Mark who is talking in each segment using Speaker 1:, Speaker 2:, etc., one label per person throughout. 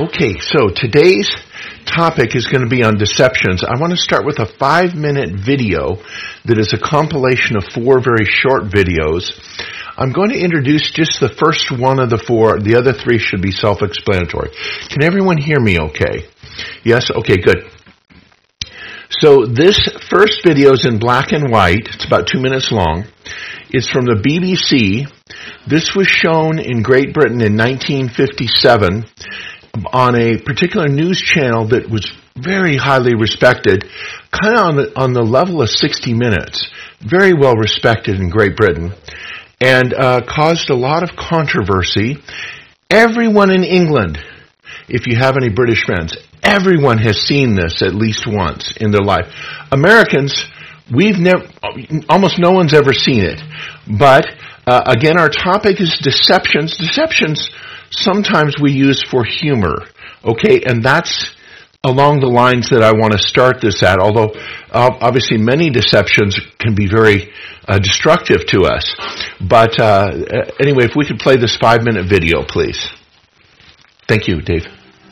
Speaker 1: Okay, so today's topic is going to be on deceptions. I want to start with a 5-minute video that is a compilation of 4 very short videos. I'm going to introduce just the first one of the 4. The other 3 should be self-explanatory. Can everyone hear me okay? Yes? Okay, good. So this first video is in black and white. It's about 2 minutes long. It's from the BBC. This was shown in Great Britain in 1957 on a particular news channel that was very highly respected, kind of on the level of 60 Minutes. Very well respected in Great Britain, and caused a lot of controversy. Everyone in England, if you have any British friends, everyone has seen this at least once in their life. Americans, almost no one's ever seen it. But again, our topic is deceptions. Deceptions sometimes we use for humor, okay? And that's along the lines that I want to start this at, although obviously many deceptions can be very destructive to us. But anyway, if we could play this 5-minute video, please. Thank you, Dave.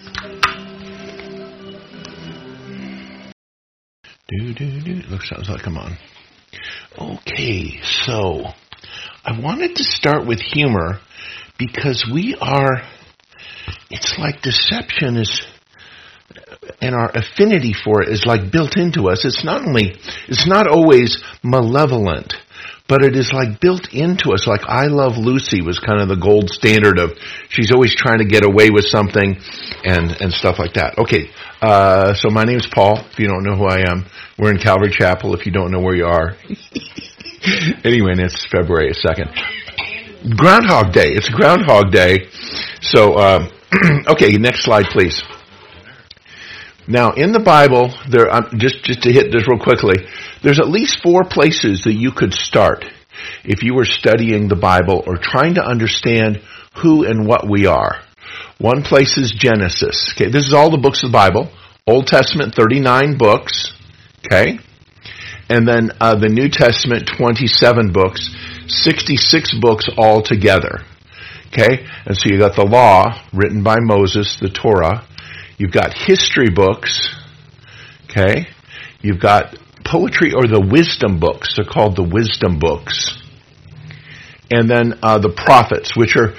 Speaker 1: Sounds like I'm on. Okay, so I wanted to start with humor because it's like deception is, and our affinity for it is like built into us. It's not always malevolent, but it is like built into us. Like I Love Lucy was kind of the gold standard of, she's always trying to get away with something and stuff like that. Okay, so my name is Paul, if you don't know who I am. We're in Calvary Chapel, if you don't know where you are. Anyway, and it's February 2nd. Groundhog Day. It's Groundhog Day. So, okay, next slide, please. Now, in the Bible, just to hit this real quickly, there's at least 4 places that you could start if you were studying the Bible or trying to understand who and what we are. One place is Genesis. Okay, this is all the books of the Bible. Old Testament, 39 books. Okay, and then the New Testament, 27 books, 66 books altogether. Okay, and so you got the law written by Moses, the Torah. You've got history books. Okay, you've got poetry or the wisdom books. They're called the wisdom books. And then the prophets, which are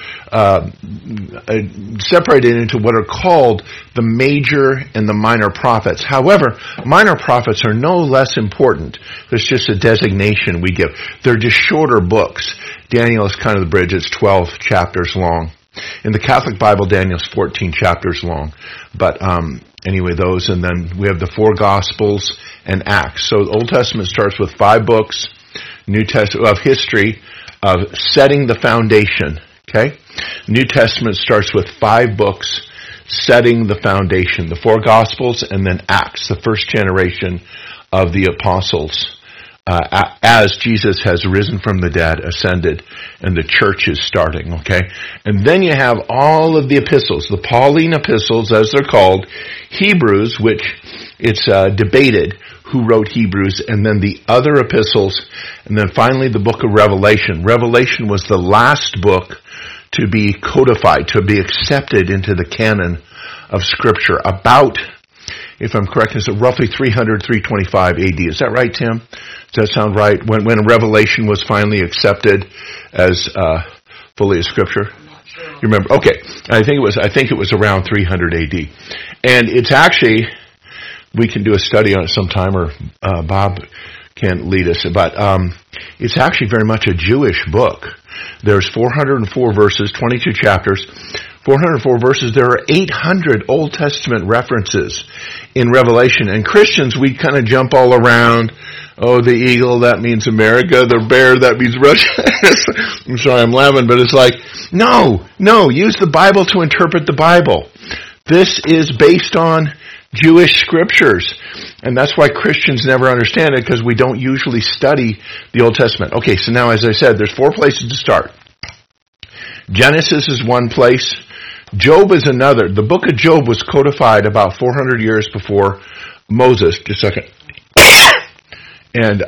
Speaker 1: separated into what are called the major and the minor prophets. However, minor prophets are no less important. There's just a designation we give. They're just shorter books. Daniel is kind of the bridge. It's 12 chapters long. In the Catholic Bible, Daniel's 14 chapters long. But anyway, those. And then we have the 4 Gospels and Acts. So the Old Testament starts with 5 books. New Testament of history, of setting the foundation, okay? New Testament starts with 5 books, setting the foundation, the 4 Gospels, and then Acts, the first generation of the apostles, as Jesus has risen from the dead, ascended, and the church is starting, okay? And then you have all of the epistles, the Pauline epistles, as they're called, Hebrews, which it's debated who wrote Hebrews, and then the other epistles, and then finally the book of Revelation. Revelation was the last book to be codified, to be accepted into the canon of Scripture. About, if I'm correct, it's roughly 300, 325 AD. Is that right, Tim? Does that sound right? When Revelation was finally accepted as fully as Scripture? You remember? Okay. I think it was around 300 AD. And it's actually, we can do a study on it sometime, or Bob can lead us. But it's actually very much a Jewish book. There's 404 verses, 22 chapters, 404 verses. There are 800 Old Testament references in Revelation. And Christians, we kind of jump all around. Oh, the eagle, that means America. The bear, that means Russia. I'm sorry, I'm laughing, but it's like, no, use the Bible to interpret the Bible. This is based on Jewish scriptures. And that's why Christians never understand it, because we don't usually study the Old Testament. Okay, so now as I said, there's 4 places to start. Genesis is one place. Job is another. The book of Job was codified about 400 years before Moses. Just a second. And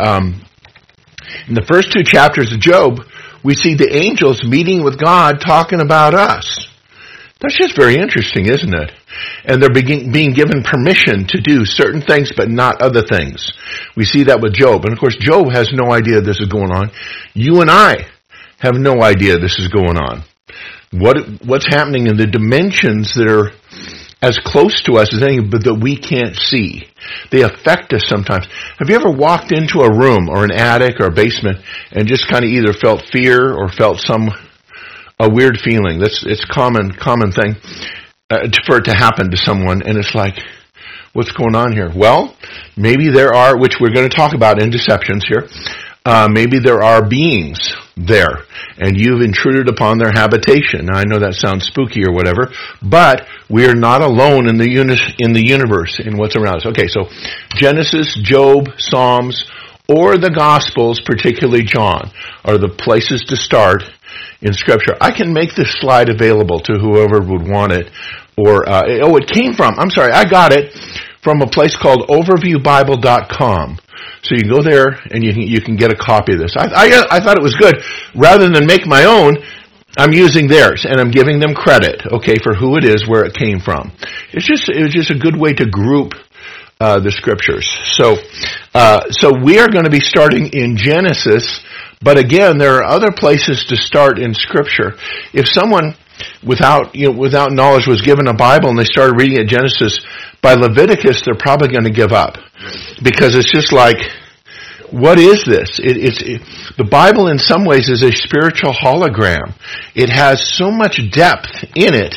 Speaker 1: in the first 2 chapters of Job, we see the angels meeting with God talking about us. That's just very interesting, isn't it? And they're being given permission to do certain things, but not other things. We see that with Job. And of course, Job has no idea this is going on. You and I have no idea this is going on. What's happening in the dimensions that are as close to us as any, but that we can't see. They affect us sometimes. Have you ever walked into a room or an attic or a basement and just kind of either felt fear or felt a weird feeling? It's common thing for it to happen to someone, and it's like, what's going on here? Well, maybe there are, which we're going to talk about in Deceptions here, maybe there are beings there, and you've intruded upon their habitation. Now, I know that sounds spooky or whatever, but we are not alone in the universe, in what's around us. Okay, so Genesis, Job, Psalms, or the Gospels, particularly John, are the places to start in Scripture. I can make this slide available to whoever would want it, or, it came from, I got it from a place called overviewbible.com. So you can go there and you can get a copy of this. I thought it was good. Rather than make my own, I'm using theirs and I'm giving them credit, okay, for who it is, where it came from. It was just a good way to group the Scriptures. So we are going to be starting in Genesis, but again, there are other places to start in Scripture. If someone without knowledge was given a Bible and they started reading at Genesis, by Leviticus, they're probably going to give up. Because it's just like, what is this? The Bible in some ways is a spiritual hologram. It has so much depth in it.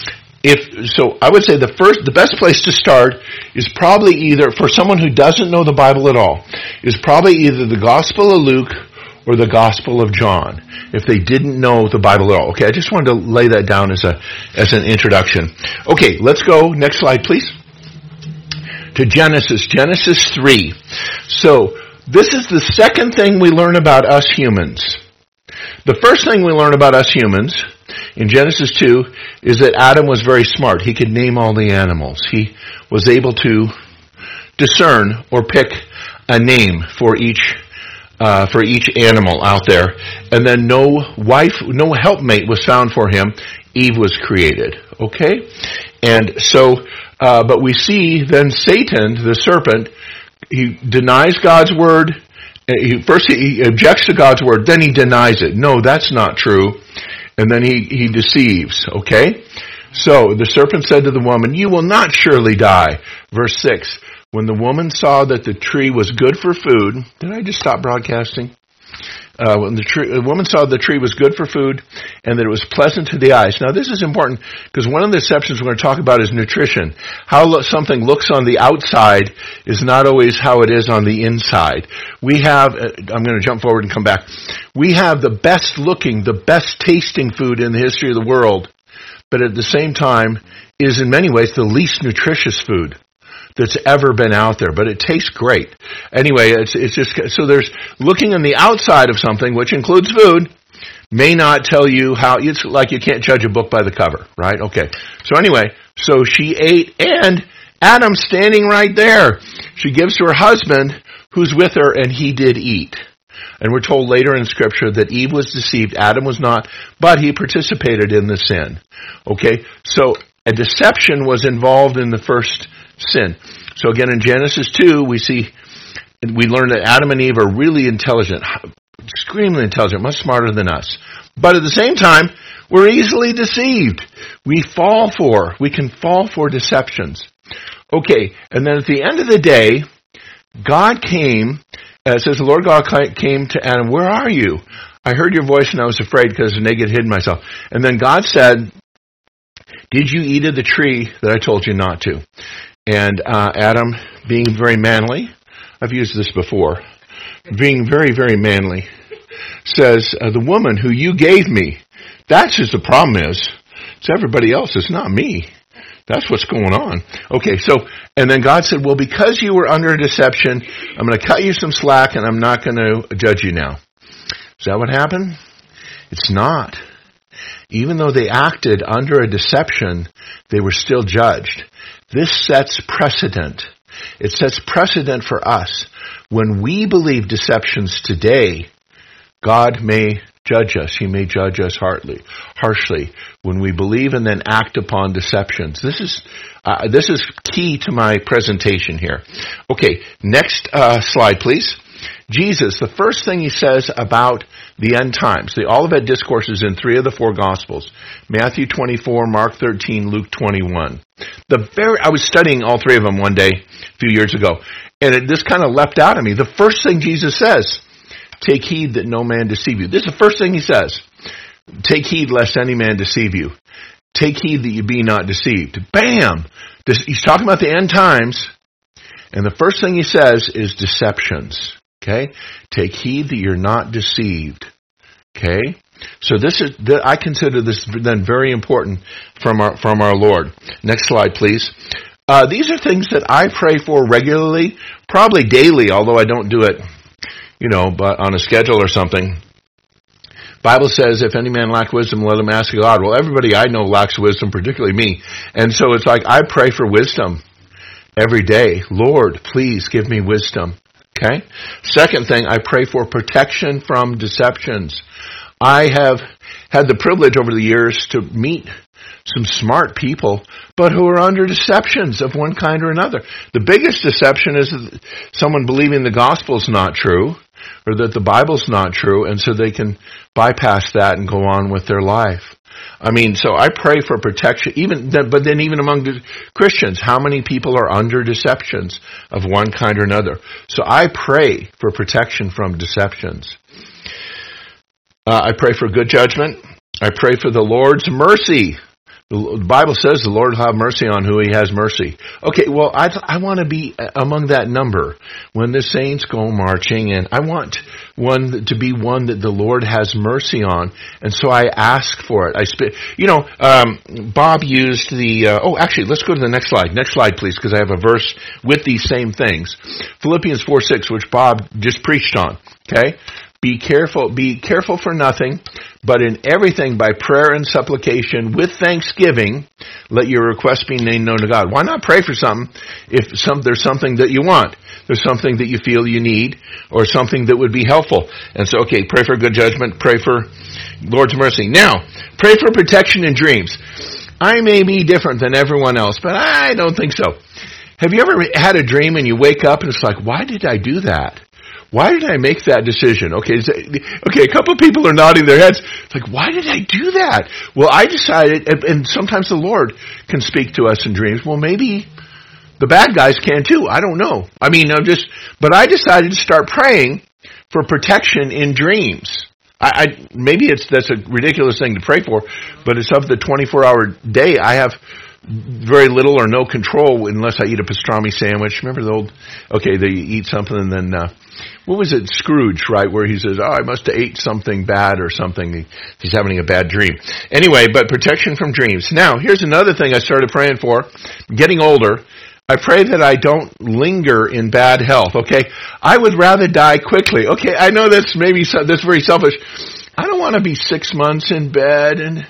Speaker 1: So I would say the best place to start is probably either, for someone who doesn't know the Bible at all, is probably either the Gospel of Luke or the Gospel of John, if they didn't know the Bible at all. Okay, I just wanted to lay that down as an introduction. Okay, let's go. Next slide, please. To Genesis 3. So, this is the second thing we learn about us humans. The first thing we learn about us humans in Genesis 2 is that Adam was very smart. He could name all the animals. He was able to discern or pick a name for each animal out there. And then no helpmate was found for him. Eve was created. Okay? And so, but we see then Satan, the serpent, he denies God's word. First he objects to God's word, then he denies it. No, that's not true. And then he deceives, okay? So the serpent said to the woman, "You will not surely die." Verse 6, when the woman saw that the tree was good for food, did I just stop broadcasting? When the woman saw the tree was good for food and that it was pleasant to the eyes. Now this is important because one of the deceptions we're going to talk about is nutrition. How something looks on the outside is not always how it is on the inside. We have, I'm going to jump forward and come back. We have the best looking, the best tasting food in the history of the world, but at the same time is in many ways the least nutritious food that's ever been out there, but it tastes great. Anyway, it's just, so there's looking on the outside of something, which includes food, may not tell you how, it's like you can't judge a book by the cover, right? Okay. So anyway, so she ate, and Adam's standing right there. She gives to her husband, who's with her, and he did eat. And we're told later in Scripture that Eve was deceived, Adam was not, but he participated in the sin. Okay? So a deception was involved in the first sin. So again, in Genesis 2, we learn that Adam and Eve are really intelligent, extremely intelligent, much smarter than us. But at the same time, we're easily deceived. We can fall for deceptions. Okay, and then at the end of the day, God came, it says the Lord God came to Adam, "Where are you? I heard your voice and I was afraid because I naked hid myself." And then God said, "Did you eat of the tree that I told you not to?" And Adam, being very manly, I've used this before, being very, very manly, says, "The woman who you gave me," that's just the problem is, it's everybody else, it's not me. That's what's going on. Okay, so, and then God said, "Well, because you were under deception, I'm going to cut you some slack and I'm not going to judge you now." Is that what happened? It's not. Even though they acted under a deception, they were still judged. This sets precedent. It sets precedent for us. When we believe deceptions today, God may judge us. He may judge us harshly when we believe and then act upon deceptions. This is key to my presentation here. Okay, next slide, please. Jesus, the first thing he says about the end times, the Olivet Discourse is in 3 of the 4 Gospels, Matthew 24, Mark 13, Luke 21. I was studying all 3 of them one day a few years ago, and this kind of leapt out at me. The first thing Jesus says, take heed that no man deceive you. This is the first thing he says. Take heed lest any man deceive you. Take heed that you be not deceived. Bam! He's talking about the end times, and the first thing he says is deceptions. Okay? Take heed that you're not deceived. Okay? So I consider this then very important from our Lord. Next slide, please. These are things that I pray for regularly, probably daily, although I don't do it, but on a schedule or something. Bible says, if any man lack wisdom, let him ask God. Well, everybody I know lacks wisdom, particularly me. And so it's like I pray for wisdom every day. Lord, please give me wisdom. Okay? Second thing, I pray for protection from deceptions. I have had the privilege over the years to meet some smart people, but who are under deceptions of one kind or another. The biggest deception is someone believing the gospel's not true, or that the Bible's not true, and so they can bypass that and go on with their life. So I pray for protection, but then even among the Christians, how many people are under deceptions of one kind or another? So I pray for protection from deceptions. I pray for good judgment. I pray for the Lord's mercy. The Bible says the Lord will have mercy on who he has mercy. Okay, well, I want to be among that number when the saints go marching in. I want one to be one that the Lord has mercy on, and so I ask for it. Bob used actually, let's go to the next slide. Next slide, please, because I have a verse with these same things. Philippians 4:6, which Bob just preached on. Okay? Be careful for nothing, but in everything by prayer and supplication with thanksgiving, let your requests be made known to God. Why not pray for something if there's something that you want? There's something that you feel you need or something that would be helpful. And so, okay, pray for good judgment, pray for Lord's mercy. Now, pray for protection in dreams. I may be different than everyone else, but I don't think so. Have you ever had a dream and you wake up and it's like, why did I do that? Why did I make that decision? Okay, a couple of people are nodding their heads. It's like, why did I do that? Well, I decided, and sometimes the Lord can speak to us in dreams. Well, maybe the bad guys can too. I don't know. But I decided to start praying for protection in dreams. Maybe that's a ridiculous thing to pray for, but it's of the 24-hour day. I have very little or no control unless I eat a pastrami sandwich. Remember they eat something and then, what was it, Scrooge, right, where he says, I must have ate something bad or something. He's having a bad dream. Anyway, but protection from dreams. Now, here's another thing I started praying for. Getting older, I pray that I don't linger in bad health, okay? I would rather die quickly. Okay, I know that's very selfish. I don't want to be 6 months in bed and,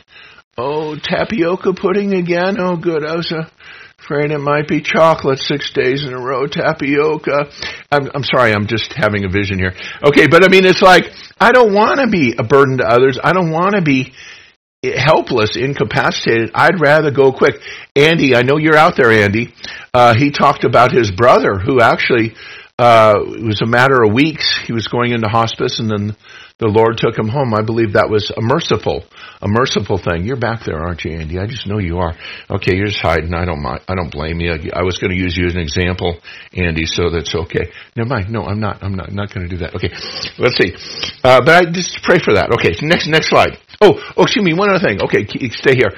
Speaker 1: tapioca pudding again? Oh, good. I was afraid it might be chocolate 6 days in a row, tapioca. I'm sorry, I'm just having a vision here. Okay, but it's like, I don't want to be a burden to others. I don't want to be helpless, incapacitated. I'd rather go quick. Andy, I know you're out there, Andy. He talked about his brother who actually, it was a matter of weeks. He was going into hospice and then the Lord took him home. I believe that was a merciful thing. You're back there, aren't you, Andy? I just know you are. Okay, you're just hiding. I don't blame you. I was going to use you as an example, Andy, so that's okay. Never mind. No, I'm not going to do that. Okay, let's see. But I just pray for that. Okay, so next slide. Oh, excuse me, one other thing. Okay, stay here.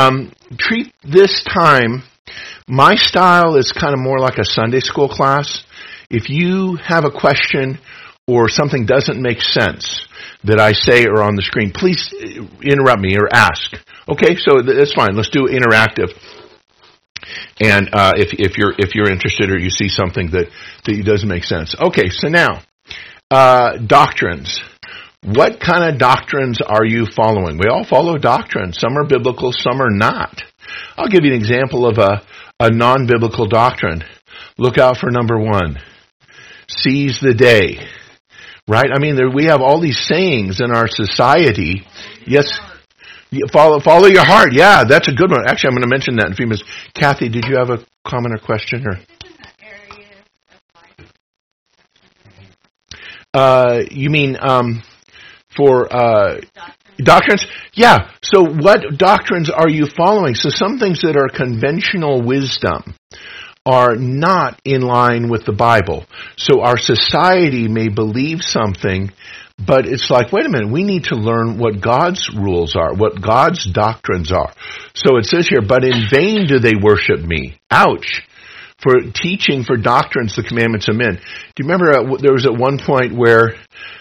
Speaker 1: Treat this time, my style is kind of more like a Sunday school class. If you have a question or something doesn't make sense that I say or on the screen, please interrupt me or ask. Okay, so that's fine. Let's do interactive. And if you're interested or you see something that doesn't make sense. Okay, so now doctrines. What kind of doctrines are you following? We all follow doctrines. Some are biblical, some are not. I'll give you an example of a non-biblical doctrine. Look out for number 1. Seize the day. right? I mean, we have all these sayings in our society. Yes. Follow your heart. Yeah, that's a good one. Actually, I'm going to mention that in a few minutes. Kathy, did you have a comment or question? You mean for doctrines? Yeah. So what doctrines are you following? So some things that are conventional wisdom are not in line with the Bible. So our society may believe something, but it's like, wait a minute, we need to learn what God's rules are, what God's doctrines are. So it says here, but in vain do they worship me. Ouch. For teaching for doctrines the commandments of men. Do you remember there was at one point where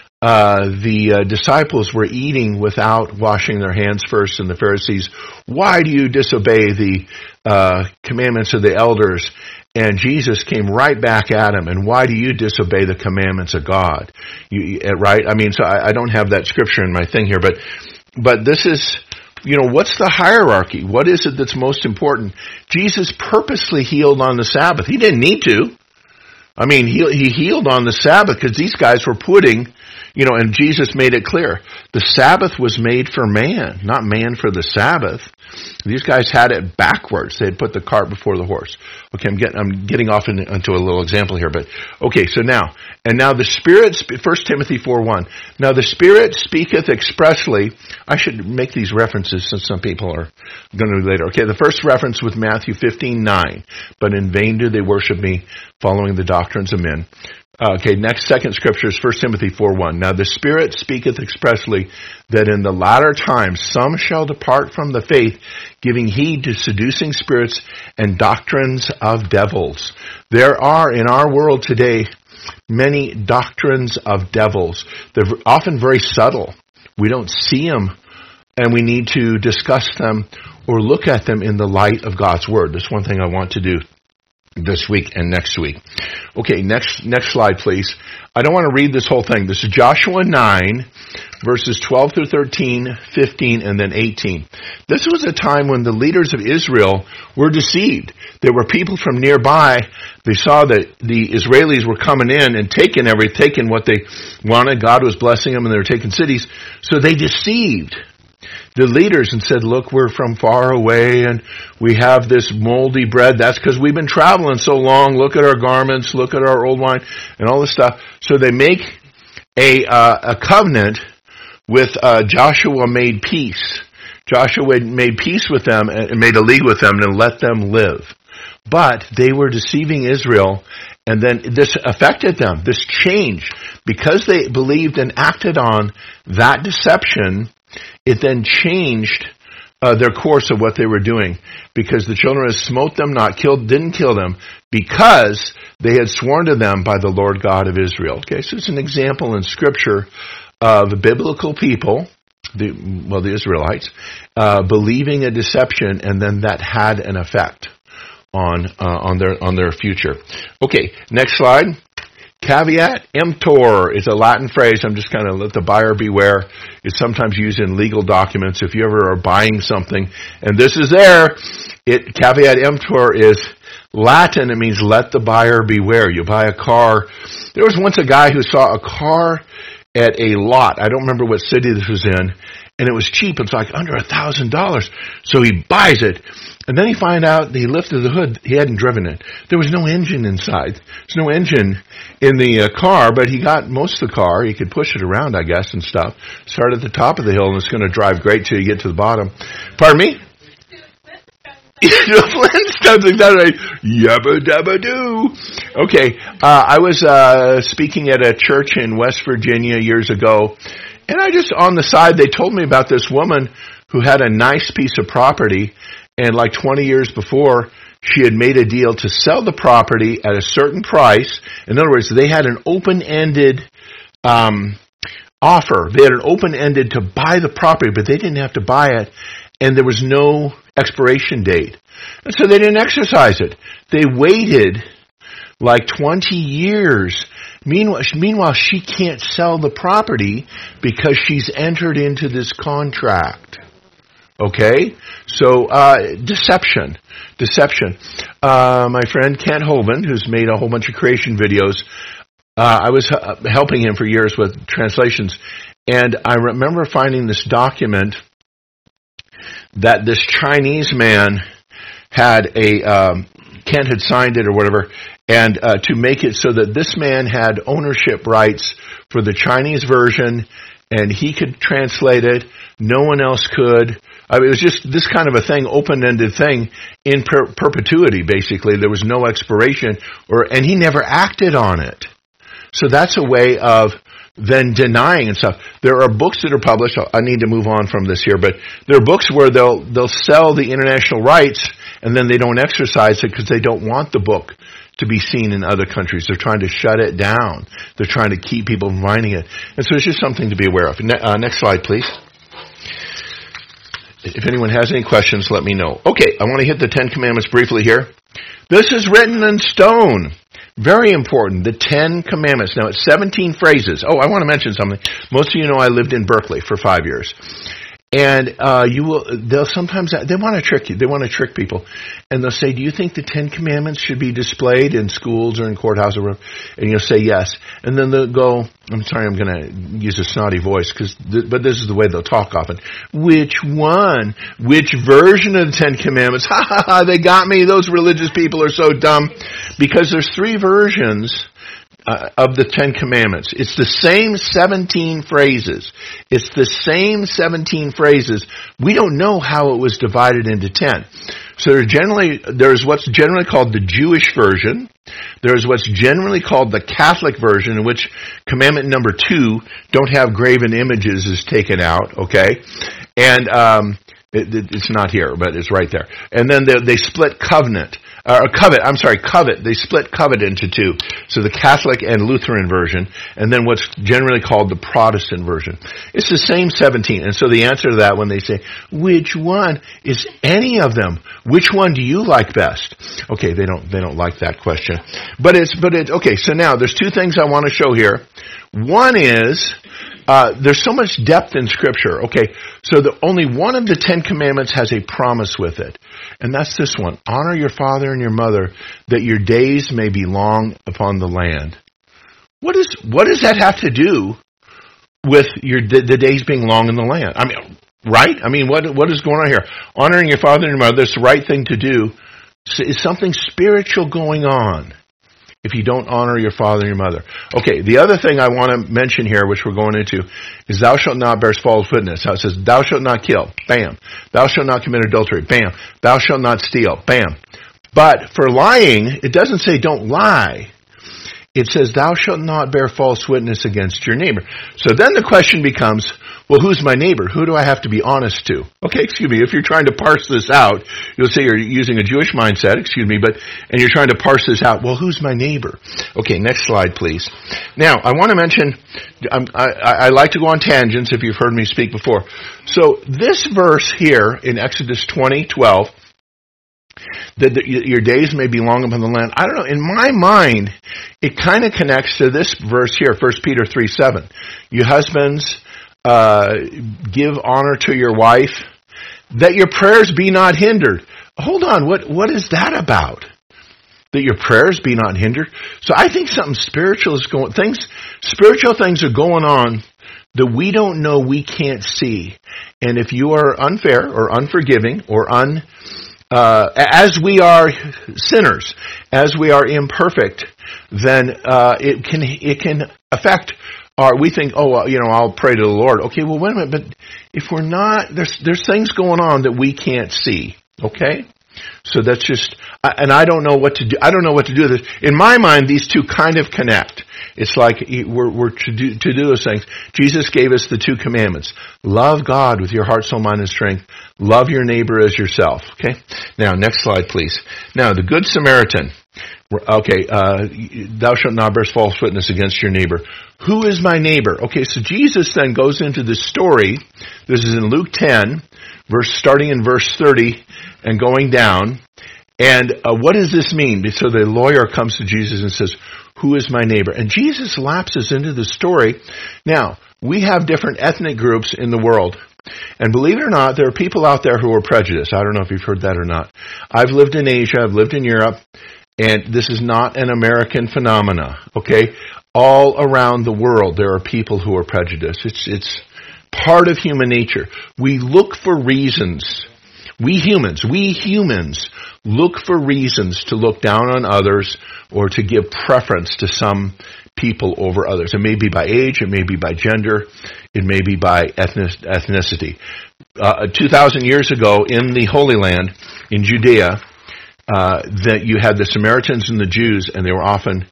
Speaker 1: the disciples were eating without washing their hands first, and the Pharisees, why do you disobey the commandments of the elders? And Jesus came right back at him, and why do you disobey the commandments of God? Right? I mean, so I don't have that scripture in my thing here, but this is, what's the hierarchy? What is it that's most important? Jesus purposely healed on the Sabbath. He didn't need to. I mean, he healed on the Sabbath because these guys were putting, and Jesus made it clear. The Sabbath was made for man, not man for the Sabbath. These guys had it backwards. They had put the cart before the horse. Okay, I'm getting off into a little example here, but okay, so now the Spirit, 1 Timothy 4:1. Now the Spirit speaketh expressly. I should make these references since some people are going to later. Okay, the first reference with Matthew 15:9. But in vain do they worship me, following the doctrines of men. Second scripture is 1 Timothy 4:1. Now the Spirit speaketh expressly that in the latter times some shall depart from the faith, giving heed to seducing spirits and doctrines of devils. There are in our world today many doctrines of devils. They're often very subtle. We don't see them, and we need to discuss them or look at them in the light of God's Word. That's one thing I want to do this week and next week. Okay, next slide, please. I don't want to read this whole thing. This is Joshua 9, verses 12 through 13, 15, and then 18. This was a time when the leaders of Israel were deceived. There were people from nearby. They saw that the Israelis were coming in and taking what they wanted. God was blessing them, and they were taking cities. So they deceived the leaders and said, look, we're from far away and we have this moldy bread. That's because we've been traveling so long. Look at our garments, look at our old wine and all this stuff. So they make a covenant with Joshua made peace. Joshua made peace with them and made a league with them and let them live. But they were deceiving Israel, and then this affected them. This changed. Because they believed and acted on that deception, it then changed their course of what they were doing, because the children smote them, didn't kill them, because they had sworn to them by the Lord God of Israel. Okay, so it's an example in Scripture of biblical people, the Israelites, believing a deception, and then that had an effect on their future. Okay, next slide. Caveat emptor is a Latin phrase. I'm just kind of let the buyer beware. It's sometimes used in legal documents. If you ever are buying something, and this is there, caveat emptor is Latin. It means let the buyer beware. You buy a car. There was once a guy who saw a car at a lot. I don't remember what city this was in, and it was cheap. It's like under $1,000. So he buys it. And then he found out he lifted the hood. He hadn't driven it. There was no engine inside. There's no engine in the car, but he got most of the car. He could push it around, I guess, and stuff. Start at the top of the hill, and it's going to drive great till you get to the bottom. Pardon me? Flintstones, exactly. Yabba dabba doo. Okay, I was speaking at a church in West Virginia years ago, and on the side, they told me about this woman who had a nice piece of property. And like 20 years before, she had made a deal to sell the property at a certain price. In other words, they had an open-ended offer. They had an open-ended to buy the property, but they didn't have to buy it. And there was no expiration date. And so they didn't exercise it. They waited like 20 years. Meanwhile, she can't sell the property because she's entered into this contract. Okay? So, deception. My friend Kent Hovind, who's made a whole bunch of creation videos, I was helping him for years with translations, and I remember finding this document that this Chinese man had Kent had signed it or whatever, and to make it so that this man had ownership rights for the Chinese version, and he could translate it. No one else could. I mean, it was just this kind of a thing, open-ended thing in perpetuity, basically. There was no expiration, and he never acted on it. So that's a way of then denying and stuff. There are books that are published. I need to move on from this here, but there are books where they'll sell the international rights, and then they don't exercise it because they don't want the book to be seen in other countries. They're trying to shut it down. They're trying to keep people from finding it. And so it's just something to be aware of. Next slide, please. If anyone has any questions, let me know. Okay, I want to hit the Ten Commandments briefly here. This is written in stone. Very important, the Ten Commandments. Now, it's 17 phrases. Oh, I want to mention something. Most of you know I lived in Berkeley for 5 years. And they'll sometimes, they want to trick you. They want to trick people. And they'll say, do you think the Ten Commandments should be displayed in schools or in courthouses or whatever? And you'll say yes. And then they'll go, I'm sorry, I'm going to use a snotty voice, but this is the way they'll talk often. Which one? Which version of the Ten Commandments? Ha ha ha, they got me. Those religious people are so dumb. Because there's 3 versions of the Ten Commandments. It's the same 17 phrases. It's the same 17 phrases. We don't know how it was divided into 10. So there's what's generally called the Jewish version. There's what's generally called the Catholic version, in which commandment number 2, don't have graven images, is taken out, okay? And it's not here, but it's right there. And then they split covet. They split covet into 2. So the Catholic and Lutheran version, and then what's generally called the Protestant version. It's the same 17. And so the answer to that, when they say, which one, is any of them? Which one do you like best? Okay, they don't like that question. But it's okay, so now there's 2 things I want to show here. One is, there's so much depth in Scripture. Okay, so only one of the 10 Commandments has a promise with it. And that's this one. Honor your father and your mother, that your days may be long upon the land. What does that have to do with the days being long in the land? I mean, right? I mean, what is going on here? Honoring your father and your mother, that's the right thing to do. Is something spiritual going on if you don't honor your father and your mother? Okay, the other thing I want to mention here, which we're going into, is thou shalt not bear false witness. How it says, thou shalt not kill. Bam. Thou shalt not commit adultery. Bam. Thou shalt not steal. Bam. But for lying, it doesn't say don't lie. It says, thou shalt not bear false witness against your neighbor. So then the question becomes, well, who's my neighbor? Who do I have to be honest to? Okay, excuse me, if you're trying to parse this out, you'll say you're using a Jewish mindset, and you're trying to parse this out. Well, who's my neighbor? Okay, next slide, please. Now, I want to mention, I like to go on tangents if you've heard me speak before. So this verse here in Exodus 20:12, that your days may be long upon the land. I don't know, in my mind, it kind of connects to this verse here, 1 Peter 3:7. You husbands, give honor to your wife, that your prayers be not hindered. Hold on, what is that about? That your prayers be not hindered? So I think something spiritual is spiritual things are going on that we don't know, we can't see. And if you are unfair or unforgiving or as we are sinners, as we are imperfect, then it can affect we think, I'll pray to the Lord. Okay, well, wait a minute, but if we're not, there's things going on that we can't see. Okay, so that's just, and I don't know what to do. I don't know what to do with this. In my mind, these 2 kind of connect. It's like we're to do those things. Jesus gave us the 2 commandments. Love God with your heart, soul, mind, and strength. Love your neighbor as yourself. Okay? Now, next slide, please. Now, the Good Samaritan. Okay, thou shalt not bear false witness against your neighbor. Who is my neighbor? Okay, so Jesus then goes into the story. This is in Luke 10, starting in verse 30 and going down. And what does this mean? So the lawyer comes to Jesus and says, who is my neighbor? And Jesus lapses into the story. Now, we have different ethnic groups in the world. And believe it or not, there are people out there who are prejudiced. I don't know if you've heard that or not. I've lived in Asia, I've lived in Europe, and this is not an American phenomena, okay? All around the world, there are people who are prejudiced. It's part of human nature. We look for reasons. We humans look for reasons to look down on others or to give preference to some people over others. It may be by age, it may be by gender, it may be by ethnicity. 2,000 years ago in the Holy Land, in Judea, that you had the Samaritans and the Jews, and they were often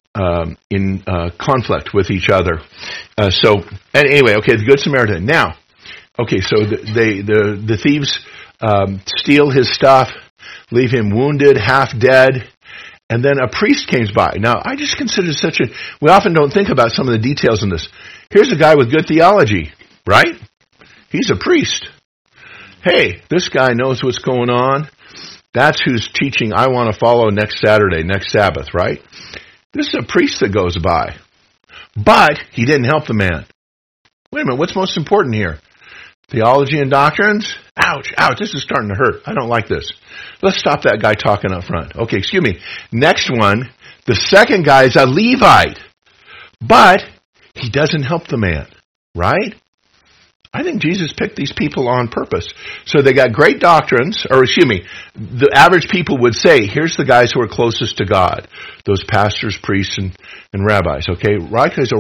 Speaker 1: in conflict with each other. Anyway, the Good Samaritan. Now, so the thieves steal his stuff, leave him wounded, half dead, and then a priest comes by. Now, I just consider we often don't think about some of the details in this. Here's a guy with good theology, right? He's a priest. Hey, this guy knows what's going on. That's who's teaching I want to follow next Saturday, next Sabbath, right? This is a priest that goes by. But he didn't help the man. Wait a minute, what's most important here? Theology and doctrines? Ouch, this is starting to hurt. I don't like this. Let's stop that guy talking up front. Okay, excuse me. Next one, the second guy is a Levite. But he doesn't help the man, right? I think Jesus picked these people on purpose. So they got great doctrines, the average people would say, here's the guys who are closest to God. Those pastors, priests, and rabbis, okay? Right? Because a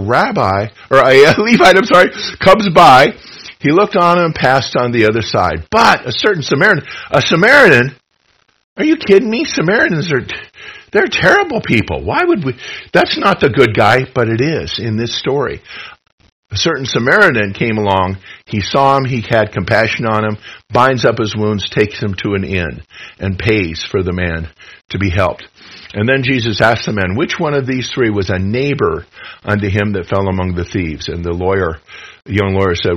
Speaker 1: Levite, comes by, he looked on him and passed on the other side. But a Samaritan, are you kidding me? Samaritans they're terrible people. Why would we? That's not the good guy, but it is in this story. A certain Samaritan came along, he saw him, he had compassion on him, binds up his wounds, takes him to an inn, and pays for the man to be helped. And then Jesus asked the man, which one of these three was a neighbor unto him that fell among the thieves? And the young lawyer said,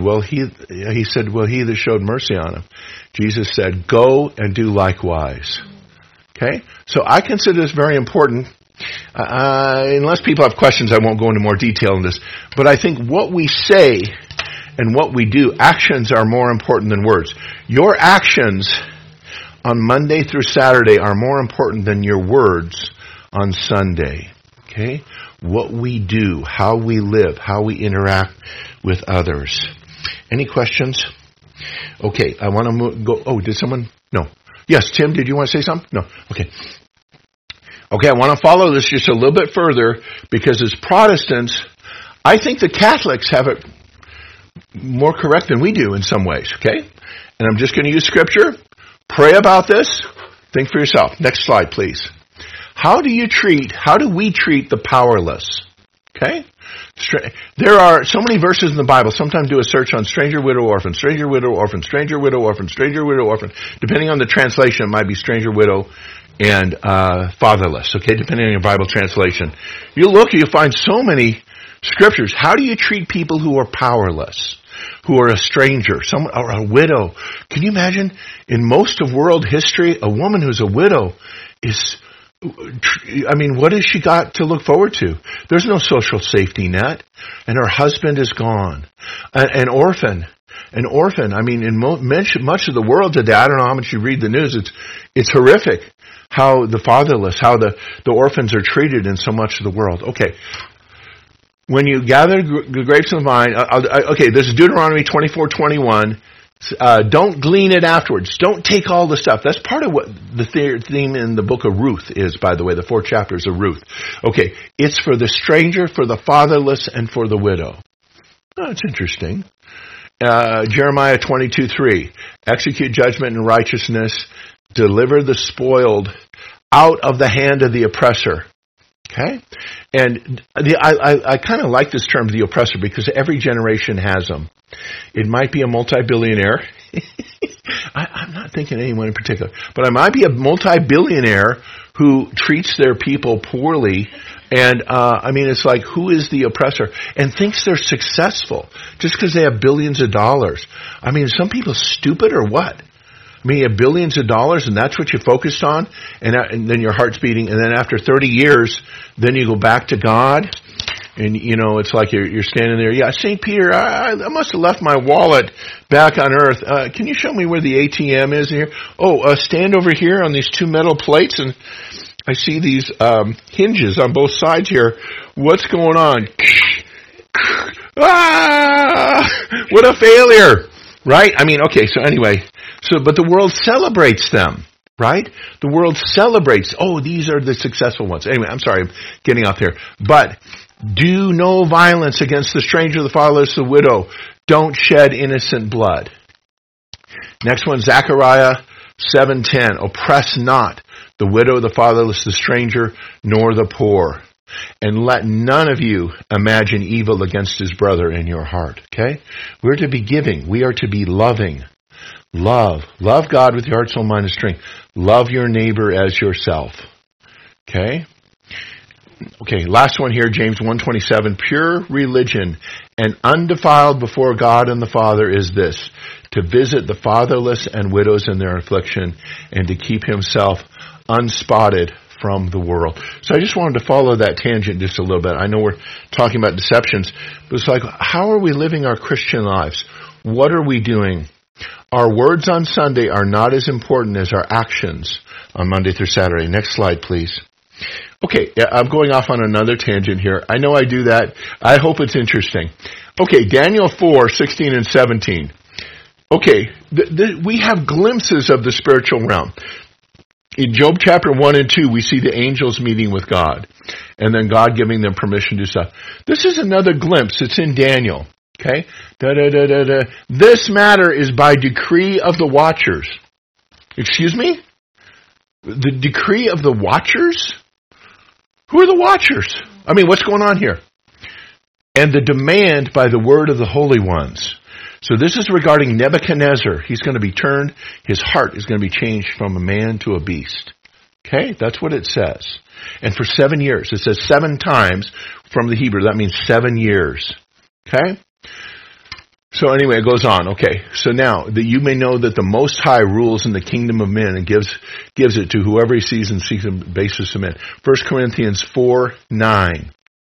Speaker 1: he that showed mercy on him. Jesus said, go and do likewise. Okay? So I consider this very important. Unless people have questions, I won't go into more detail on this. But I think what we say and what we do, actions are more important than words. Your actions on Monday through Saturday are more important than your words on Sunday. Okay? What we do, how we live, how we interact with others. Any questions? Okay, I want to go. Oh, did someone? No. Yes, Tim, did you want to say something? No. Okay. Okay, I want to follow this just a little bit further because as Protestants, I think the Catholics have it more correct than we do in some ways, okay? And I'm just going to use Scripture. Pray about this. Think for yourself. Next slide, please. How do we treat the powerless? Okay? There are so many verses in the Bible. Sometimes do a search on stranger, widow, orphan, stranger, widow, orphan, stranger, widow, orphan, stranger, widow, orphan. Depending on the translation, it might be stranger, widow, and fatherless, okay, depending on your Bible translation. You'll find so many scriptures. How do you treat people who are powerless, who are a stranger, someone or a widow? Can you imagine, in most of world history, a woman who's a widow what has she got to look forward to? There's no social safety net, and her husband is gone. An orphan, in much of the world today, I don't know how much you read the news, it's horrific how the fatherless, how the orphans are treated in so much of the world. Okay. When you gather the grapes of the vine, this is Deuteronomy 24:21. Don't glean it afterwards. Don't take all the stuff. That's part of what the theme in the book of Ruth is, by the way, the 4 chapters of Ruth. Okay. It's for the stranger, for the fatherless, and for the widow. Oh, that's interesting. Jeremiah 22:3. Execute judgment and righteousness. Deliver the spoiled out of the hand of the oppressor. Okay? And I kind of like this term, the oppressor, because every generation has them. It might be a multi-billionaire. I'm not thinking anyone in particular. But it might be a multi-billionaire who treats their people poorly. And, it's like, who is the oppressor? And thinks they're successful just because they have billions of dollars. Some people stupid or what? You have billions of dollars and that's what you focused on, and then your heart's beating, and then after 30 years, then you go back to God, and it's like you're standing there. Yeah, St. Peter, I must have left my wallet back on earth. Can you show me where the ATM is here? Oh, stand over here on these 2 metal plates, and I see these hinges on both sides here. What's going on? What a failure, right? I mean, okay, so anyway, but the world celebrates them, right? The world celebrates, these are the successful ones. Anyway, I'm sorry, I'm getting off here. But do no violence against the stranger, the fatherless, the widow. Don't shed innocent blood. Next one, Zechariah 7:10. Oppress not the widow, the fatherless, the stranger, nor the poor. And let none of you imagine evil against his brother in your heart. Okay? We're to be giving. We are to be loving. Love. Love God with your heart, soul, mind, and strength. Love your neighbor as yourself. Okay? Okay, last one here, James 1:27. Pure religion and undefiled before God and the Father is this, to visit the fatherless and widows in their affliction and to keep himself unspotted from the world. So I just wanted to follow that tangent just a little bit. I know we're talking about deceptions, but it's like, how are we living our Christian lives? What are we doing? Our words on Sunday are not as important as our actions on Monday through Saturday. Next slide, please. Okay, I'm going off on another tangent here. I know I do that. I hope it's interesting. Okay, Daniel 4:16 and 17. Okay, we have glimpses of the spiritual realm. In Job chapter 1 and 2, we see the angels meeting with God, and then God giving them permission to do stuff. This is another glimpse. It's in Daniel. Okay? This matter is by decree of the watchers. Excuse me? The decree of the watchers? Who are the watchers? I mean, what's going on here? And the demand by the word of the holy ones. So this is regarding Nebuchadnezzar. He's going to be turned, his heart is going to be changed from a man to a beast. Okay? That's what it says. And for 7 years. It says 7 times from the Hebrew. That means 7 years. Okay? So anyway, it goes on. Okay. So now, that you may know that the Most High rules in the kingdom of men and gives it to whoever he sees and seeks the basis of men. 1 Corinthians 4:9.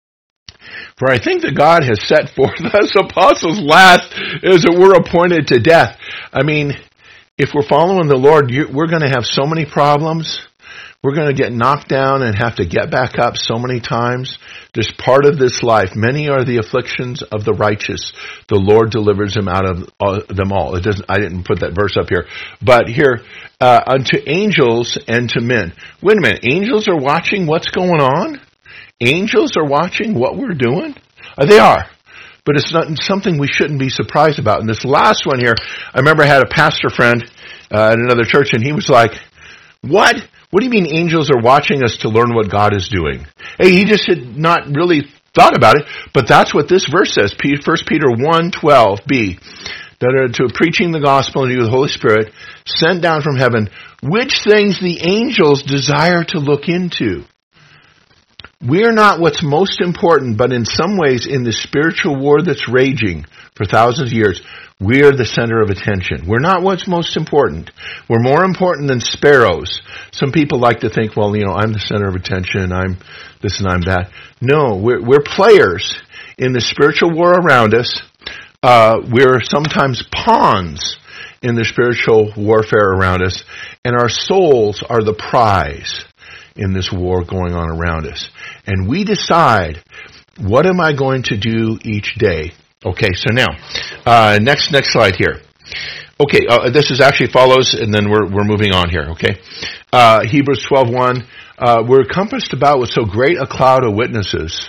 Speaker 1: For I think that God has set forth us apostles last, as it were appointed to death. I mean, if we're following the Lord, we're going to have so many problems. We're going to get knocked down and have to get back up so many times. Just part of this life. Many are the afflictions of the righteous. The Lord delivers him out of them all. I didn't put that verse up here. But here, unto angels and to men. Wait a minute. Angels are watching what's going on? Angels are watching what we're doing? They are. But it's not something we shouldn't be surprised about. And this last one here, I remember I had a pastor friend at another church, and he was like, what? What do you mean angels are watching us to learn what God is doing? Hey, he just had not really thought about it, but that's what this verse says. 1 Peter 1:12b. That are to preaching the gospel and you with the Holy Spirit, sent down from heaven, which things the angels desire to look into. We're not what's most important, but in some ways in the spiritual war that's raging for thousands of years, we're the center of attention. We're not what's most important. We're more important than sparrows. Some people like to think, well, I'm the center of attention, I'm this and I'm that. No, we're players in the spiritual war around us. We're sometimes pawns in the spiritual warfare around us, and our souls are the prize in this war going on around us. And we decide, what am I going to do each day? Okay, so now, next slide here. Okay, this is actually follows, and then we're moving on here, okay? Hebrews 12:1, we're compassed about with so great a cloud of witnesses.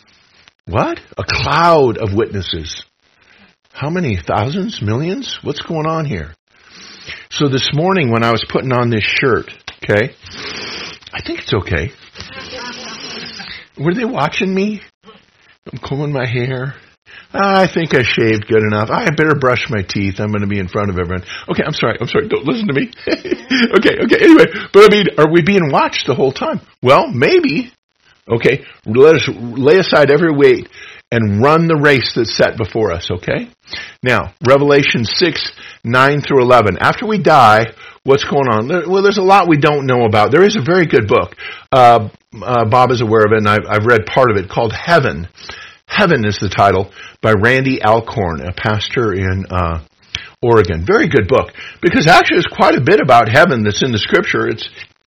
Speaker 1: What? A cloud of witnesses. How many? Thousands? Millions? What's going on here? So this morning when I was putting on this shirt, okay, I think it's okay. Were they watching me? I'm combing my hair. I think I shaved good enough. I better brush my teeth. I'm going to be in front of everyone. Okay, I'm sorry. Don't listen to me. Okay, anyway. But I mean, are we being watched the whole time? Well, maybe. Okay, let us lay aside every weight and run the race that's set before us, okay? Now, Revelation 6:9-11. After we die, what's going on? Well, there's a lot we don't know about. There is a very good book. Bob is aware of it, and I've read part of it, called Heaven. Heaven is the title, by Randy Alcorn, a pastor in Oregon. Very good book, because actually there's quite a bit about heaven that's in the Scripture.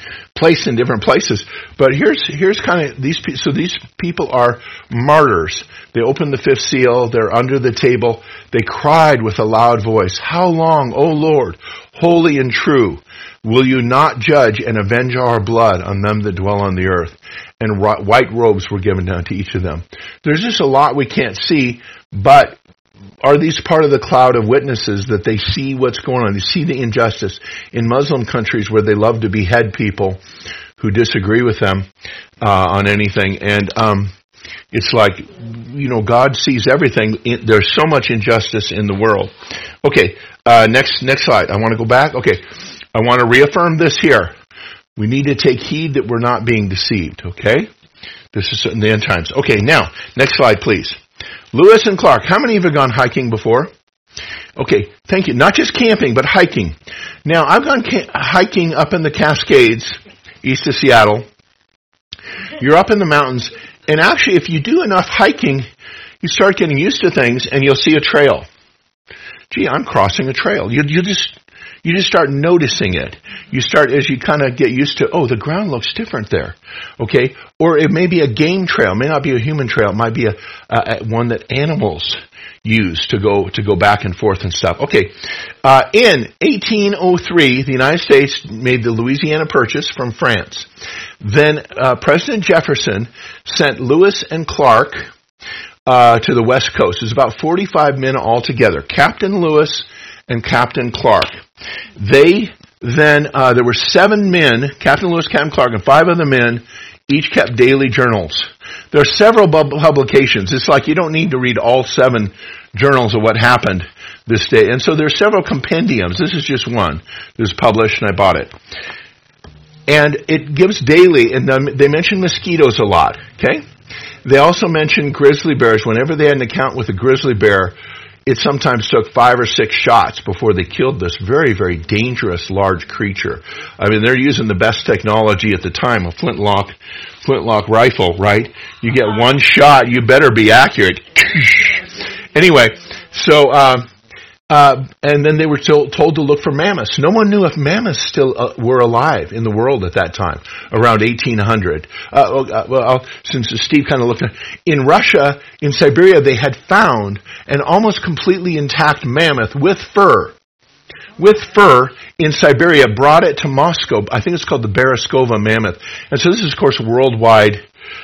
Speaker 1: placed in different places. But here's kind of these people. So these people are martyrs. They open the fifth seal. They're under the table. They cried with a loud voice, "How long, O Lord, holy and true, will you not judge and avenge our blood on them that dwell on the earth?" And white robes were given down to each of them. There's just a lot we can't see, but are these part of the cloud of witnesses that they see what's going on? They see the injustice in Muslim countries where they love to behead people who disagree with them on anything. And it's like, God sees everything. There's so much injustice in the world. Okay, next slide. I want to go back. Okay, I want to reaffirm this here. We need to take heed that we're not being deceived, okay? This is in the end times. Okay, now, next slide, please. Lewis and Clark, how many of you have gone hiking before? Okay, thank you. Not just camping, but hiking. Now, I've gone hiking up in the Cascades, east of Seattle. You're up in the mountains, and actually, if you do enough hiking, you start getting used to things, and you'll see a trail. Gee, I'm crossing a trail. You just start noticing it. You start, as you kind of get used to, the ground looks different there. Okay? Or it may be a game trail. It may not be a human trail. It might be a one that animals use to go back and forth and stuff. Okay. In 1803, the United States made the Louisiana Purchase from France. Then President Jefferson sent Lewis and Clark to the West Coast. It was about 45 men altogether. Captain Lewis and Captain Clark. They then, there were 7 men, Captain Lewis, Captain Clark, and 5 other men, each kept daily journals. There are several publications. It's like you don't need to read all 7 journals of what happened this day. And so there are several compendiums. This is just one. It was published and I bought it. And it gives daily, and they mention mosquitoes a lot, okay? They also mention grizzly bears. Whenever they had an account with a grizzly bear, it sometimes took 5 or 6 shots before they killed this very, very dangerous large creature. I mean, they're using the best technology at the time, a flintlock rifle, right? You get one shot, you better be accurate. Anyway, so, and then they were told to look for mammoths. No one knew if mammoths still were alive in the world at that time, around 1800. Since Steve kind of looked at in Russia, in Siberia, they had found an almost completely intact mammoth with fur in Siberia, brought it to Moscow. I think it's called the Bereskovo mammoth. And so this is, of course, worldwide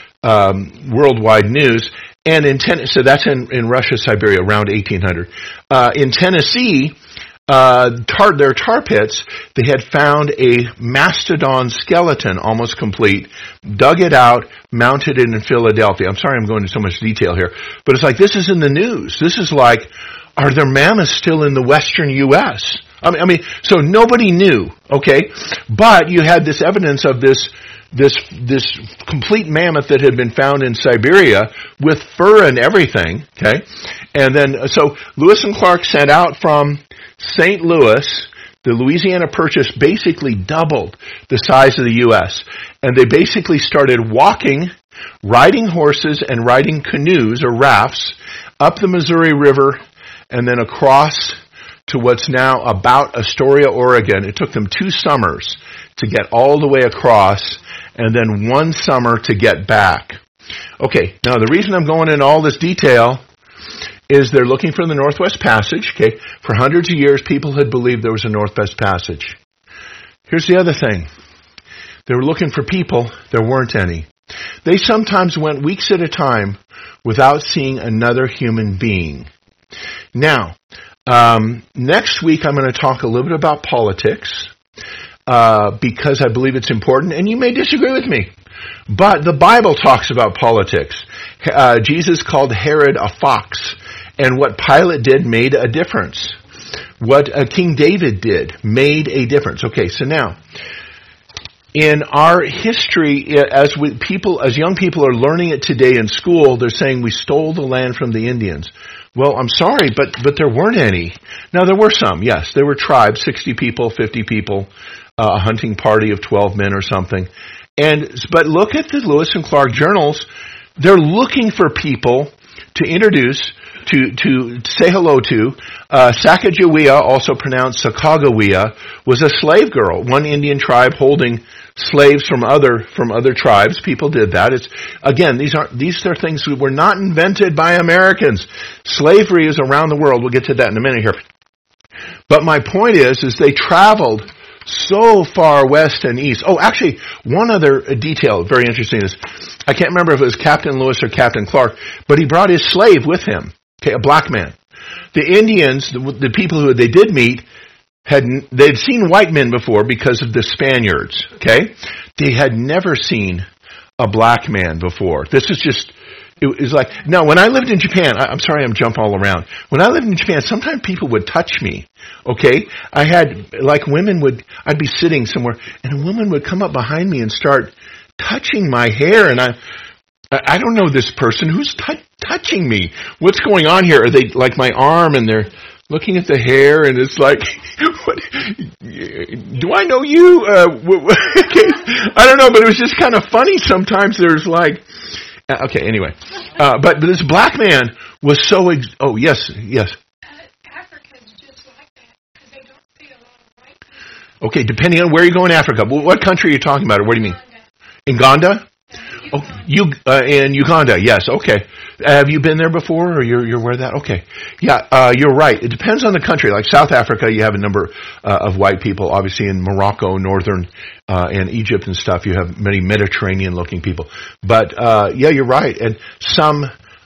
Speaker 1: news. And so that's in Russia, Siberia, around 1800. In Tennessee, their tar pits, they had found a mastodon skeleton, almost complete, dug it out, mounted it in Philadelphia. I'm sorry I'm going into so much detail here, but it's like this is in the news. This is like, are there mammoths still in the western U.S.? I mean, so nobody knew, okay? But you had this evidence of this complete mammoth that had been found in Siberia with fur and everything, okay? And then, so Lewis and Clark sent out from St. Louis. The Louisiana Purchase basically doubled the size of the U.S. And they basically started riding horses and riding canoes or rafts up the Missouri River and then across to what's now about Astoria, Oregon. It took them 2 summers to get all the way across and then 1 summer to get back. Okay, now the reason I'm going into all this detail is they're looking for the Northwest Passage. Okay, for hundreds of years, people had believed there was a Northwest Passage. Here's the other thing. They were looking for people. There weren't any. They sometimes went weeks at a time without seeing another human being. Now, next week I'm going to talk a little bit about politics because I believe it's important, and you may disagree with me. But the Bible talks about politics. Jesus called Herod a fox, and what Pilate did made a difference. What King David did made a difference. Okay, so now, in our history, as young people are learning it today in school, they're saying we stole the land from the Indians. Well, I'm sorry, but there weren't any. Now, there were some, yes. There were tribes, 60 people, 50 people, a hunting party of 12 men or something. But look at the Lewis and Clark journals. They're looking for people to introduce to say hello to. Sacagawea, also pronounced Sacagawea, was a slave girl. One Indian tribe holding slaves from other tribes. People did that. These are things that were not invented by Americans. Slavery is around the world. We'll get to that in a minute here. But my point is they traveled so far west and east. Oh, actually, one other detail very interesting is, I can't remember if it was Captain Lewis or Captain Clark, but he brought his slave with him, okay, a black man. The Indians, the people who they did meet, they'd seen white men before because of the Spaniards, okay? They had never seen a black man before. This is just, it was like, now when I lived in Japan, I'm sorry I'm jumping all around. When I lived in Japan, sometimes people would touch me, okay? I'd be sitting somewhere, and a woman would come up behind me and start touching my hair, and I don't know this person. Who's touching me? What's going on here? Are they like my arm, and they're looking at the hair, and it's like, what, do I know you? Okay. I don't know, but it was just kind of funny sometimes. There's like, okay, anyway. But this black man was so, oh, yes.
Speaker 2: Africa's just like that, because they don't see a lot of white people.
Speaker 1: Okay, depending on where you go in Africa. What country are you talking about, or what do you mean? Uganda? Oh, in Uganda, yes, okay. Have you been there before, or you're aware of that? Okay. Yeah, you're right. It depends on the country. Like South Africa, you have a number of white people. Obviously in Morocco, northern, and Egypt and stuff, you have many Mediterranean-looking people. But, yeah, you're right. And some,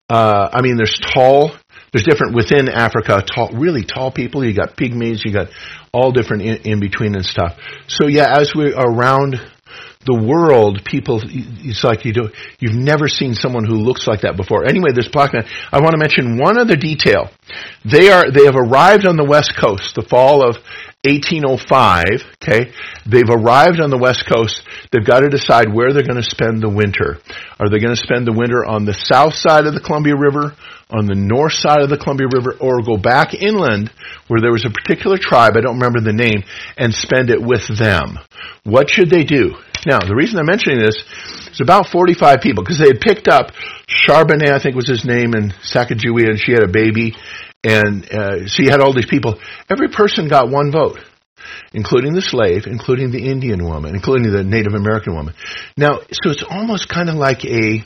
Speaker 1: there's different within Africa, really tall people. You got pygmies, you got all different in between and stuff. So yeah, as we're around the world, people, it's like you've never seen someone who looks like that before. Anyway, this black man, I want to mention one other detail. They have arrived on the West Coast, the fall of 1805, okay? They've arrived on the West Coast. They've got to decide where they're going to spend the winter. Are they going to spend the winter on the south side of the Columbia River, on the north side of the Columbia River, or go back inland where there was a particular tribe, I don't remember the name, and spend it with them? What should they do? Now, the reason I'm mentioning this is about 45 people, because they had picked up Charbonnet, I think was his name, and Sacagawea, and she had a baby, and so you had all these people. Every person got one vote, including the slave, including the Indian woman, including the Native American woman. Now, so it's almost kind of like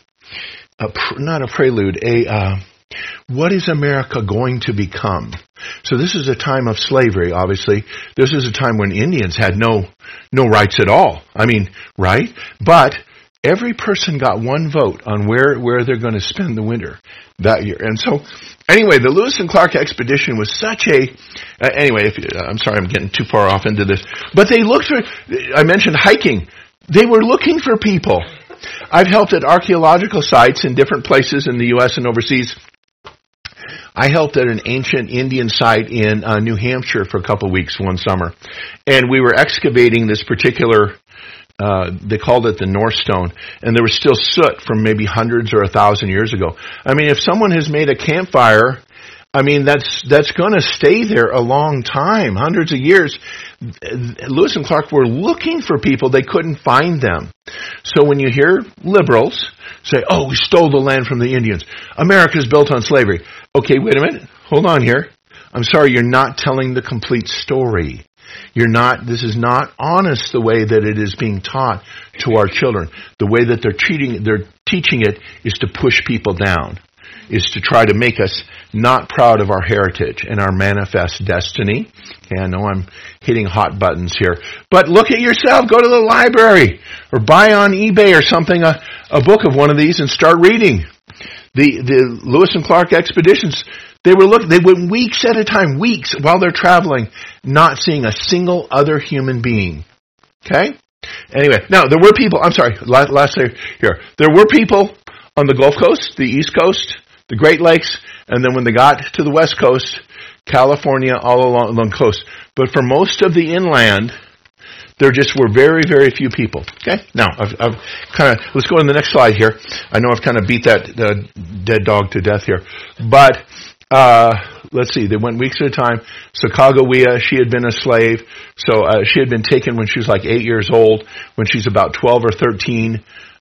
Speaker 1: not a prelude, what is America going to become? So this is a time of slavery, obviously. This is a time when Indians had no rights at all. I mean, right? But every person got one vote on where they're going to spend the winter that year. And so, anyway, the Lewis and Clark expedition was such a... I'm sorry I'm getting too far off into this. But they looked for... I mentioned hiking. They were looking for people. I've helped at archaeological sites in different places in the U.S. and overseas. I helped at an ancient Indian site in New Hampshire for a couple of weeks one summer. And we were excavating this particular, they called it the North Stone, and there was still soot from maybe hundreds or 1,000 years ago. I mean, if someone has made a campfire, I mean, that's going to stay there a long time, hundreds of years. Lewis and Clark were looking for people. They couldn't find them. So when you hear liberals say, oh, we stole the land from the Indians, America's built on slavery. Okay, wait a minute. Hold on here. I'm sorry, you're not telling the complete story. This is not honest the way that it is being taught to our children. The way that they're teaching it is to push people down, is to try to make us not proud of our heritage and our manifest destiny. Okay, I know I'm hitting hot buttons here. But look at yourself. Go to the library or buy on eBay or something a book of one of these and start reading. The Lewis and Clark expeditions, they went weeks at a time, weeks while they're traveling, not seeing a single other human being. Okay? Anyway, now there were people, I'm sorry, last here. There were people on the Gulf Coast, the East Coast, the Great Lakes, and then when they got to the West Coast, California, all along the coast. But for most of the inland, there just were very, very few people. Okay? Now, I've kind of, let's go to the next slide here. I know I've kind of beat that dead dog to death here. But, let's see, they went weeks at a time. Sacagawea, she had been a slave. So, she had been taken when she was like 8 years old. When she's about 12 or 13,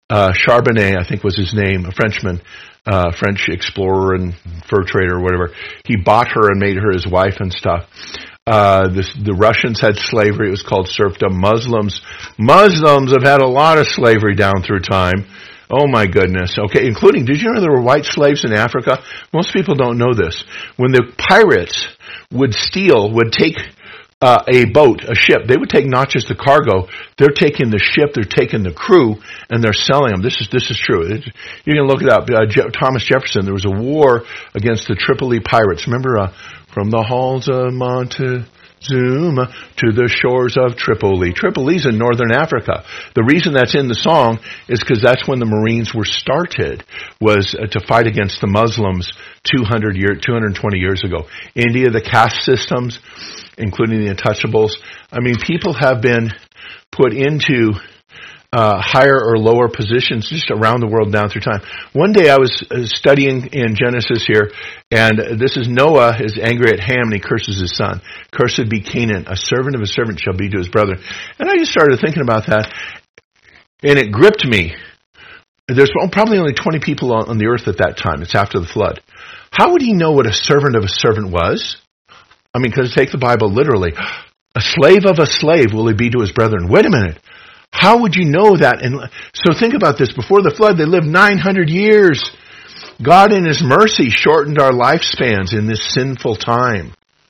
Speaker 1: Charbonnet, I think was his name, a Frenchman, French explorer and fur trader or whatever. He bought her and made her his wife and stuff. The Russians had slavery. It was called serfdom. Muslims have had a lot of slavery down through time. Oh my goodness. Okay, including, did you know there were white slaves in Africa? Most people don't know this. When the pirates would take a boat, a ship, they would take not just the cargo, they're taking the ship, they're taking the crew, and they're selling them. This is true. You can look it up. Thomas Jefferson, there was a war against the Tripoli pirates. Remember, from the halls of Montezuma to the shores of Tripoli. Tripoli's in northern Africa. The reason that's in the song is because that's when the Marines were started, was to fight against the Muslims 220 years ago. India, the caste systems, including the untouchables. I mean, people have been put into higher or lower positions just around the world down through time. One day I was studying in Genesis here, and this is Noah is angry at Ham and he curses his son. Cursed be Canaan, a servant of a servant shall be to his brother. And I just started thinking about that, and it gripped me. There's probably only 20 people on the earth at that time. It's after the flood. How would he know what a servant of a servant was? I mean, because take the Bible literally. A slave of a slave will he be to his brethren. Wait a minute. How would you know that? And so think about this. Before the flood, they lived 900 years. God in His mercy shortened our lifespans in this sinful time.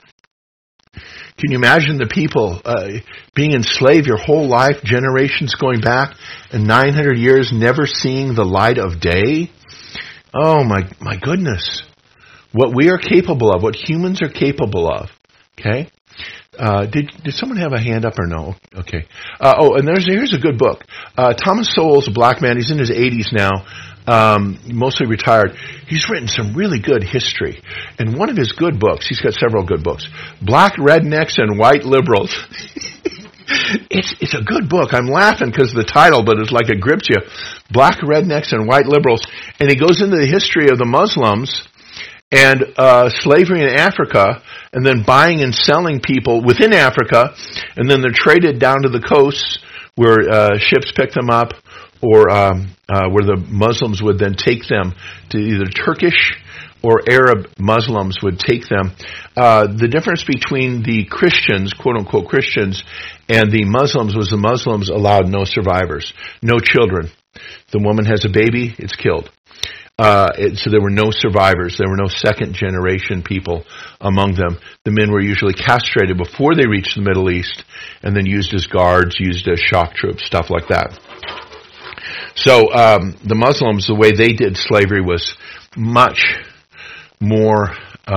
Speaker 1: Can you imagine the people being enslaved your whole life, generations going back, and 900 years never seeing the light of day? Oh my goodness. What we are capable of, what humans are capable of. Okay? Did someone have a hand up or no? Okay. And here's a good book. Thomas Sowell's a black man. He's in his 80s now, mostly retired. He's written some really good history. And one of his good books, he's got several good books, Black Rednecks and White Liberals. It's a good book. I'm laughing because of the title, but it's like it grips you. Black Rednecks and White Liberals. And he goes into the history of the Muslims and slavery in Africa, and then buying and selling people within Africa, and then they're traded down to the coasts where ships pick them up, or where the Muslims would then take them to either Turkish or Arab Muslims would take them. The difference between the Christians, quote-unquote Christians, and the Muslims was the Muslims allowed no survivors, no children. The woman has a baby, it's killed. So there were no survivors. There were no second-generation people among them. The men were usually castrated before they reached the Middle East and then used as guards, used as shock troops, stuff like that. So the Muslims, the way they did slavery was much more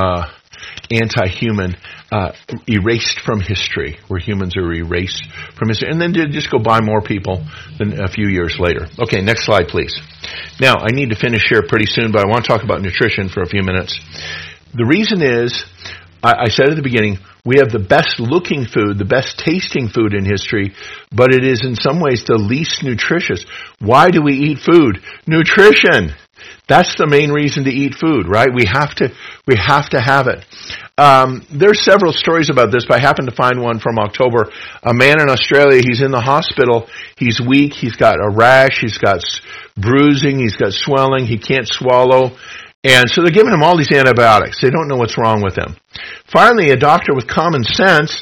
Speaker 1: anti-human, erased from history, where humans are erased from history, and then did just go buy more people than a few years later. Okay, next slide, please. Now, I need to finish here pretty soon, but I want to talk about nutrition for a few minutes. The reason is, I said at the beginning, we have the best looking food, the best tasting food in history, but it is in some ways the least nutritious. Why do we eat food? Nutrition! That's the main reason to eat food, right? We have to have it. There's several stories about this, but I happened to find one from October. A man in Australia, he's in the hospital. He's weak. He's got a rash. He's got bruising. He's got swelling. He can't swallow. And so they're giving him all these antibiotics. They don't know what's wrong with him. Finally, a doctor with common sense,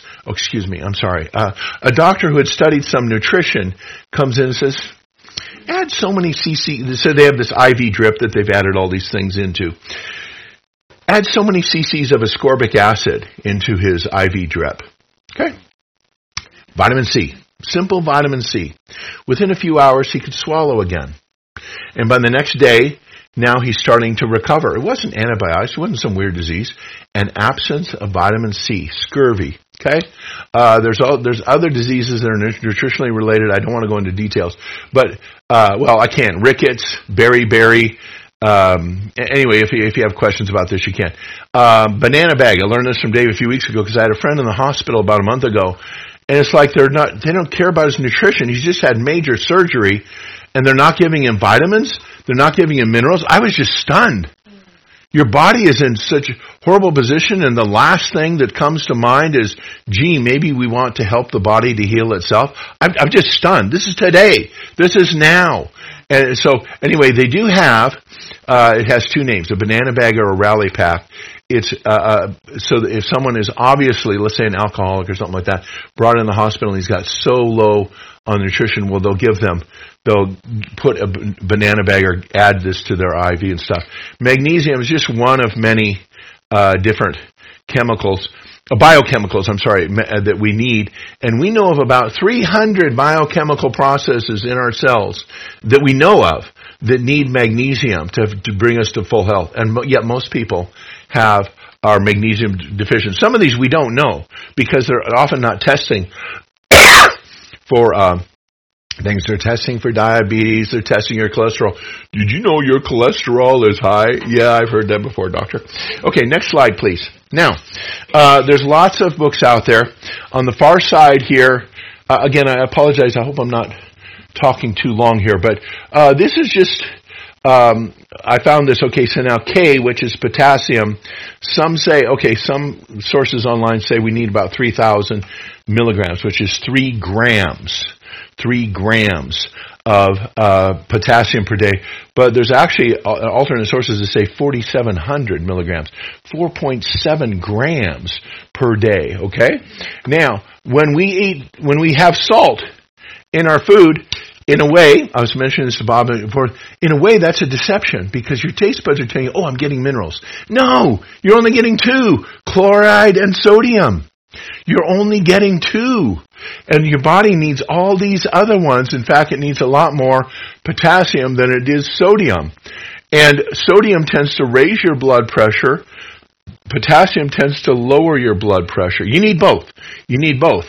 Speaker 1: a doctor who had studied some nutrition comes in and says, add so many cc. So they have this IV drip that they've added all these things into. Add so many cc's of ascorbic acid into his IV drip. Okay. Vitamin C. Simple vitamin C. Within a few hours, he could swallow again. And by the next day, now he's starting to recover. It wasn't antibiotics. It wasn't some weird disease. An absence of vitamin C. Scurvy. Okay? There's other diseases that are nutritionally related. I don't want to go into details. But, I can. Rickets, beriberi. Anyway, if you have questions about this, you can. Banana bag. I learned this from Dave a few weeks ago because I had a friend in the hospital about a month ago. And it's like they don't care about his nutrition. He's just had major surgery and they're not giving him vitamins. They're not giving him minerals. I was just stunned. Your body is in such a horrible position, and the last thing that comes to mind is, gee, maybe we want to help the body to heal itself. I'm just stunned. This is today. This is now. And so, anyway, they do have, it has two names, a banana bag or a rally pack. It's, so that if someone is obviously, let's say an alcoholic or something like that, brought in the hospital and he's got so low on nutrition, well, they'll put a banana bag or add this to their IV and stuff. Magnesium is just one of many, different chemicals, biochemicals, that we need. And we know of about 300 biochemical processes in our cells that we know of that need magnesium to bring us to full health. And yet most people are magnesium deficient. Some of these we don't know because they're often not testing for things. They're testing for diabetes. They're testing your cholesterol. Did you know your cholesterol is high? Yeah, I've heard that before, doctor. Okay, next slide, please. Now, there's lots of books out there. On the far side here, again, I apologize. I hope I'm not talking too long here, but this is just, I found this. Okay, so now K, which is potassium, some sources online say we need about 3,000 milligrams, which is 3 grams. 3 grams of potassium per day. But there's actually alternate sources that say 4,700 milligrams, 4.7 grams per day, okay? Now, when we have salt in our food, in a way, I was mentioning this to Bob before, in a way that's a deception because your taste buds are telling you, oh, I'm getting minerals. No, you're only getting 2, chloride and sodium. You're only getting 2. And your body needs all these other ones. In fact, it needs a lot more potassium than it is sodium. And sodium tends to raise your blood pressure. Potassium tends to lower your blood pressure. You need both. You need both.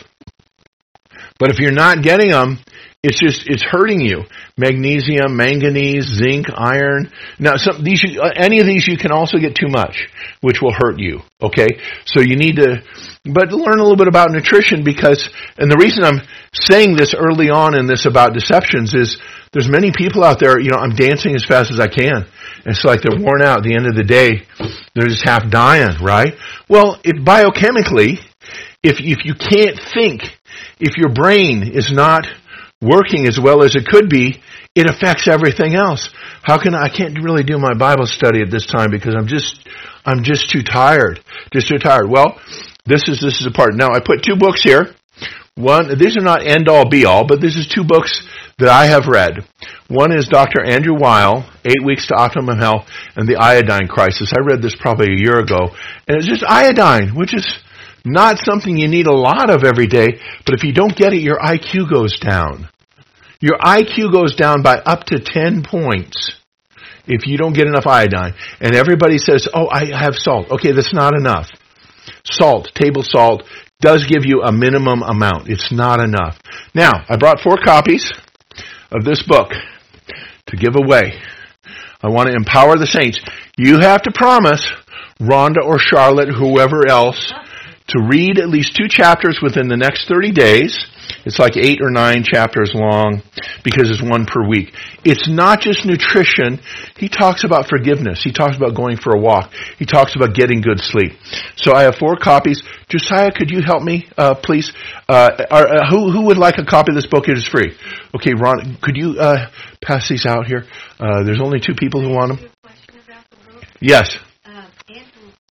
Speaker 1: But if you're not getting them, it's hurting you. Magnesium, manganese, zinc, iron. Now, any of these you can also get too much, which will hurt you. Okay? So you need to, but learn a little bit about nutrition and the reason I'm saying this early on in this about deceptions is there's many people out there, I'm dancing as fast as I can. It's like they're worn out at the end of the day. They're just half dying, right? Well, biochemically, if you can't think, if your brain is not working as well as it could be, it affects everything else. I can't really do my Bible study at this time because I'm just too tired. Well, this is a part. Now, I put 2 books here. These are not end all be all, but this is 2 books that I have read. One is Dr. Andrew Weil, 8 Weeks to Optimum Health and the Iodine Crisis. I read this probably a year ago. And it's just iodine, which is not something you need a lot of every day, but if you don't get it, your IQ goes down. Your IQ goes down by up to 10 points if you don't get enough iodine. And everybody says, oh, I have salt. Okay, that's not enough. Salt, table salt, does give you a minimum amount. It's not enough. Now, I brought 4 copies of this book to give away. I want to empower the saints. You have to promise Rhonda or Charlotte, whoever else, to read at least 2 chapters within the next 30 days. It's like 8 or 9 chapters long because it's 1 per week. It's not just nutrition. He talks about forgiveness. He talks about going for a walk. He talks about getting good sleep. So I have 4 copies. Josiah, could you help me, please? Who would like a copy of this book? It is free. Okay, Ron, could you pass these out here? There's only 2 people who want them. Yes.
Speaker 2: Andrew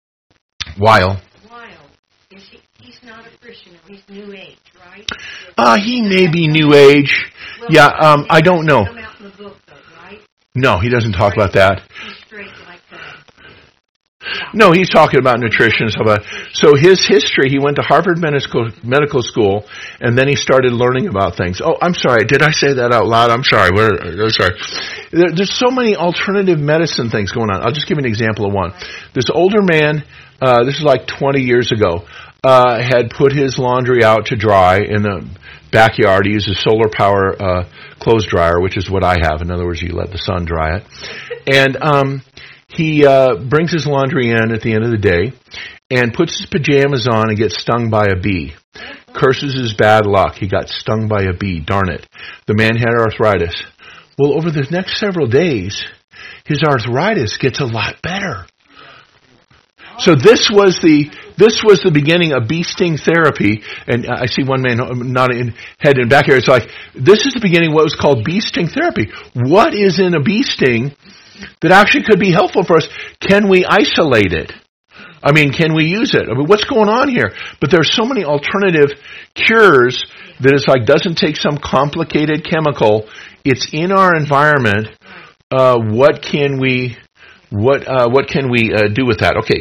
Speaker 1: Weil.
Speaker 2: He's not a Christian. He's New Age, right?
Speaker 1: He may be New Age.
Speaker 2: Well,
Speaker 1: yeah, I don't know.
Speaker 2: Come out in the book, though, right?
Speaker 1: No, he doesn't talk about that.
Speaker 2: He's straight like that.
Speaker 1: No, he's talking about nutrition and stuff like that. So his history, he went to Harvard Medical School, and then he started learning about things. Oh, I'm sorry. Did I say that out loud? I'm sorry. I'm sorry. There's so many alternative medicine things going on. I'll just give you an example of one. This older man, this is like 20 years ago, had put his laundry out to dry in the backyard. He used a solar power clothes dryer, which is what I have. In other words, you let the sun dry it. And he brings his laundry in at the end of the day and puts his pajamas on and gets stung by a bee. Curses his bad luck. He got stung by a bee. Darn it. The man had arthritis. Well, over the next several days, his arthritis gets a lot better. So this was the This was the beginning of bee sting therapy, and I see one man nodding head and back here. It's like, this is the beginning of what was called bee sting therapy. What is in a bee sting that actually could be helpful for us? Can we isolate it? I mean, can we use it? I mean, what's going on here? But there's so many alternative cures that it's like doesn't take some complicated chemical. It's in our environment. What can we do with that? Okay.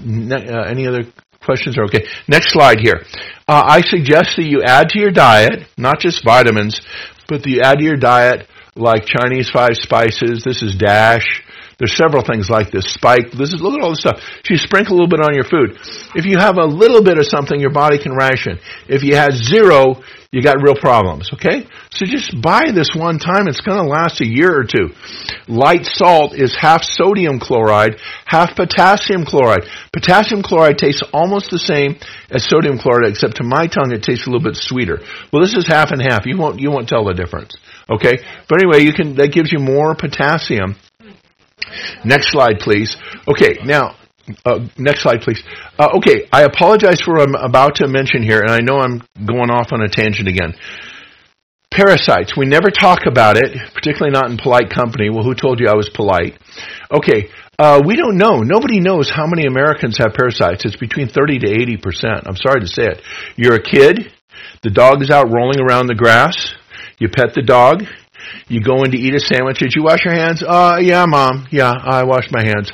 Speaker 1: Any other questions? Okay. Next slide here. I suggest that you add to your diet, not just vitamins, but that you add to your diet like Chinese 5 spices. This is Dash. There's several things like this. Spike. Look at all this stuff. So you sprinkle a little bit on your food. If you have a little bit of something, your body can ration. If you had zero, you got real problems, okay? So just buy this one time. It's going to last a year or two. Light salt is half sodium chloride, half potassium chloride. Potassium chloride tastes almost the same as sodium chloride, except to my tongue it tastes a little bit sweeter. Well, this is half and half. You won't tell the difference, okay? But anyway, that gives you more potassium. Next slide, please. Okay, now, next slide, please. Okay, I apologize for what I'm about to mention here, and I know I'm going off on a tangent again. Parasites. We never talk about it, particularly not in polite company. Well, who told you I was polite? Okay, we don't know. Nobody knows how many Americans have parasites. It's between 30 to 80%. I'm sorry to say it. You're a kid. The dog is out rolling around the grass. You pet the dog. You go in to eat a sandwich. Did you wash your hands? Yeah, Mom. Yeah, I washed my hands.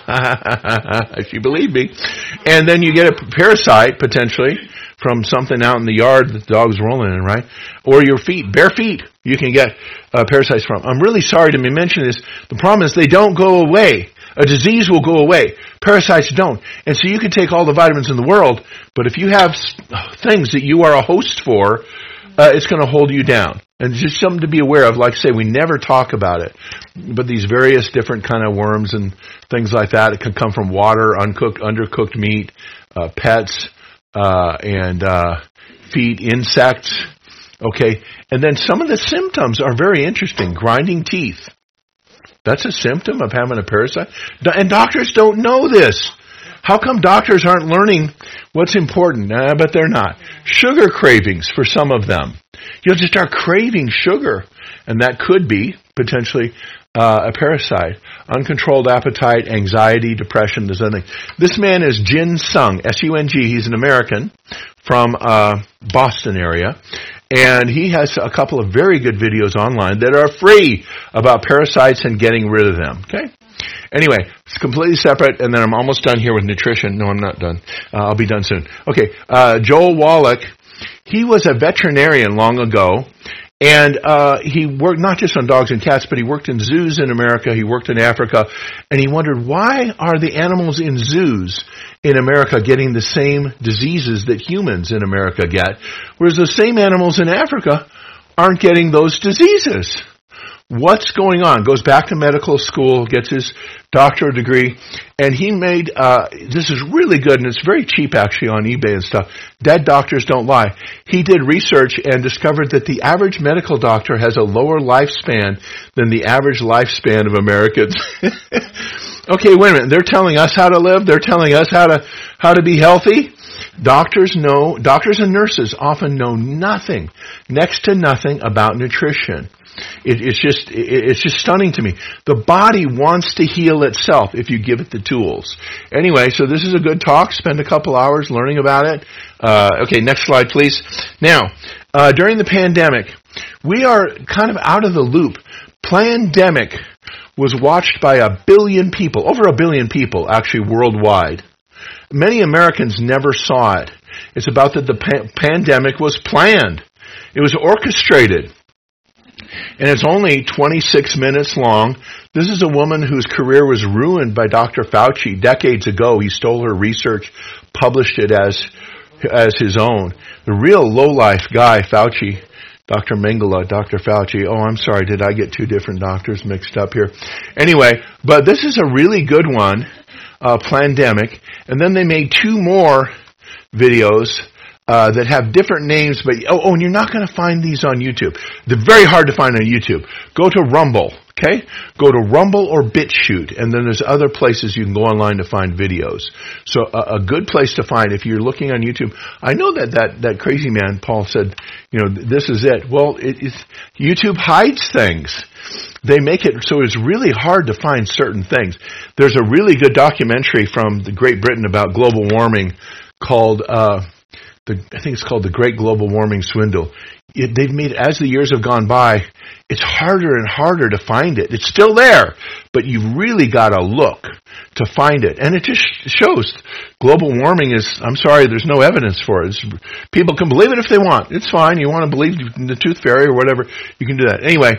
Speaker 1: She believed me. And then you get a parasite, potentially, from something out in the yard that the dog's rolling in, right? Or your feet, bare feet, you can get parasites from. I'm really sorry to mention this. The problem is they don't go away. A disease will go away. Parasites don't. And so you can take all the vitamins in the world, but if you have things that you are a host for, it's going to hold you down. And it's just something to be aware of. Like I say, we never talk about it. But these various different kind of worms and things like that, it can come from water, uncooked, undercooked meat, pets, and feed, insects. Okay? And then some of the symptoms are very interesting. Grinding teeth. That's a symptom of having a parasite. And doctors don't know this. How come doctors aren't learning what's important? But they're not. Sugar cravings for some of them. You'll just start craving sugar, and that could be potentially a parasite. Uncontrolled appetite, anxiety, depression, there's nothing. This man is Jin Sung, S-U-N-G. He's an American from Boston area, and he has a couple of very good videos online that are free about parasites and getting rid of them. Okay? Anyway, it's completely separate, and then I'm almost done here with nutrition. No, I'm not done. I'll be done soon. Okay, Joel Wallach, he was a veterinarian long ago, and he worked not just on dogs and cats, but he worked in zoos in America, he worked in Africa, and he wondered, why are the animals in zoos in America getting the same diseases that humans in America get, whereas the same animals in Africa aren't getting those diseases? What's going on? Goes back to medical school, gets his doctorate degree, and he made, this is really good, and it's very cheap actually on eBay and stuff. Dead doctors don't lie. He did research and discovered that the average medical doctor has a lower lifespan than the average lifespan of Americans. Okay, wait a minute. They're telling us how to live? They're telling us how to be healthy? Doctors and nurses often know nothing, next to nothing about nutrition. It's just stunning to me. The body wants to heal itself if you give it the tools. Anyway, so this is a good talk. Spend a couple hours learning about it. Okay, next slide, please. Now, during the pandemic, we are kind of out of the loop. Plandemic was watched by 1 billion people, over 1 billion people actually worldwide. Many Americans never saw it. It's about that the pandemic was planned. It was orchestrated. And it's only 26 minutes long. This is a woman whose career was ruined by Dr. Fauci decades ago. He stole her research, published it as his own. The real lowlife guy, Fauci, Dr. Mengele, Dr. Fauci. Oh, I'm sorry, did I get two different doctors mixed up here? Anyway, but this is a really good one, Plandemic. And then they made 2 more videos that have different names, but and you're not going to find these on YouTube. They're very hard to find on YouTube. Go to Rumble. Okay? Go to Rumble or BitChute, and then there's other places you can go online to find videos. So a good place to find, if you're looking on YouTube, I know that crazy man, Paul, said, this is it. Well, YouTube hides things. They make it so it's really hard to find certain things. There's a really good documentary from Great Britain about global warming called, I think it's called The Great Global Warming Swindle. They've made, as the years have gone by, it's harder and harder to find it. It's still there, but you've really got to look to find it. And it just shows global warming is, I'm sorry, there's no evidence for it. People can believe it if they want. It's fine. You want to believe in the tooth fairy or whatever, you can do that. Anyway,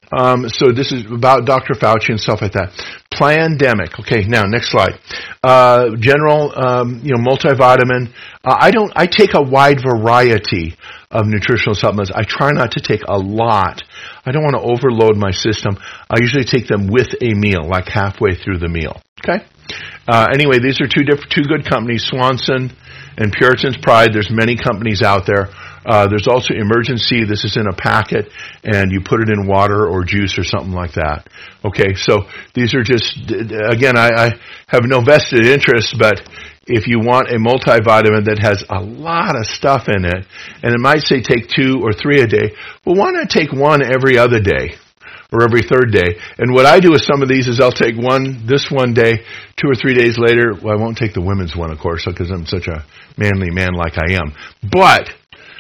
Speaker 1: so this is about Dr. Fauci and stuff like that. Plandemic. Okay, now next slide. General, multivitamin. I take a wide variety of nutritional supplements. I try not to take a lot. I don't want to overload my system. I usually take them with a meal, like halfway through the meal. Okay? Anyway, these are two good companies, Swanson and Puritan's Pride. There's many companies out there. There's also Emergency. This is in a packet, and you put it in water or juice or something like that. Okay, so these are just, again, I have no vested interest, but if you want a multivitamin that has a lot of stuff in it, and it might say take 2 or 3 a day, well, why not take one every other day or every third day? And what I do with some of these is I'll take this one day, 2 or 3 days later. Well, I won't take the women's one, of course, because I'm such a manly man like I am. But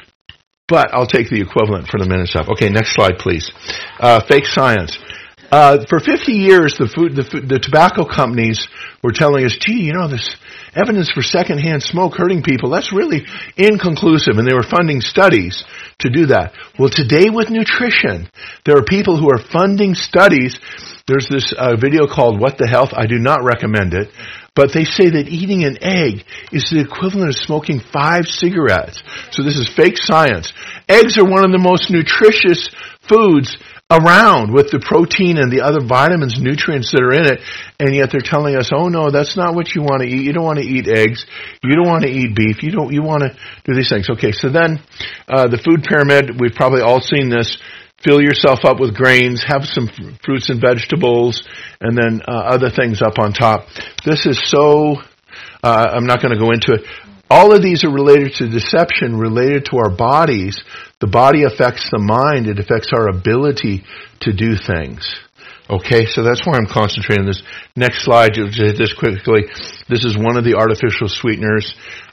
Speaker 1: I'll take the equivalent for the men and stuff. Okay, next slide, please. Fake science. For 50 years, the tobacco companies were telling us, this evidence for secondhand smoke hurting people, that's really inconclusive, and they were funding studies to do that. Well, today with nutrition, there are people who are funding studies. There's this video called What the Health. I do not recommend it. But they say that eating an egg is the equivalent of smoking 5 cigarettes. So this is fake science. Eggs are one of the most nutritious foods around, with the protein and the other vitamins, nutrients that are in it, and yet they're telling us, oh no, that's not what you want to eat. You don't want to eat eggs. You don't want to eat beef. You want to do these things. Okay, so then the food pyramid, we've probably all seen this. Fill yourself up with grains, have some fruits and vegetables, and then other things up on top. This is so, I'm not going to go into it. All of these are related to deception, related to our bodies. The body affects the mind. It affects our ability to do things. Okay, so that's why I'm concentrating on this. Next slide, just this quickly. This is one of the artificial sweeteners.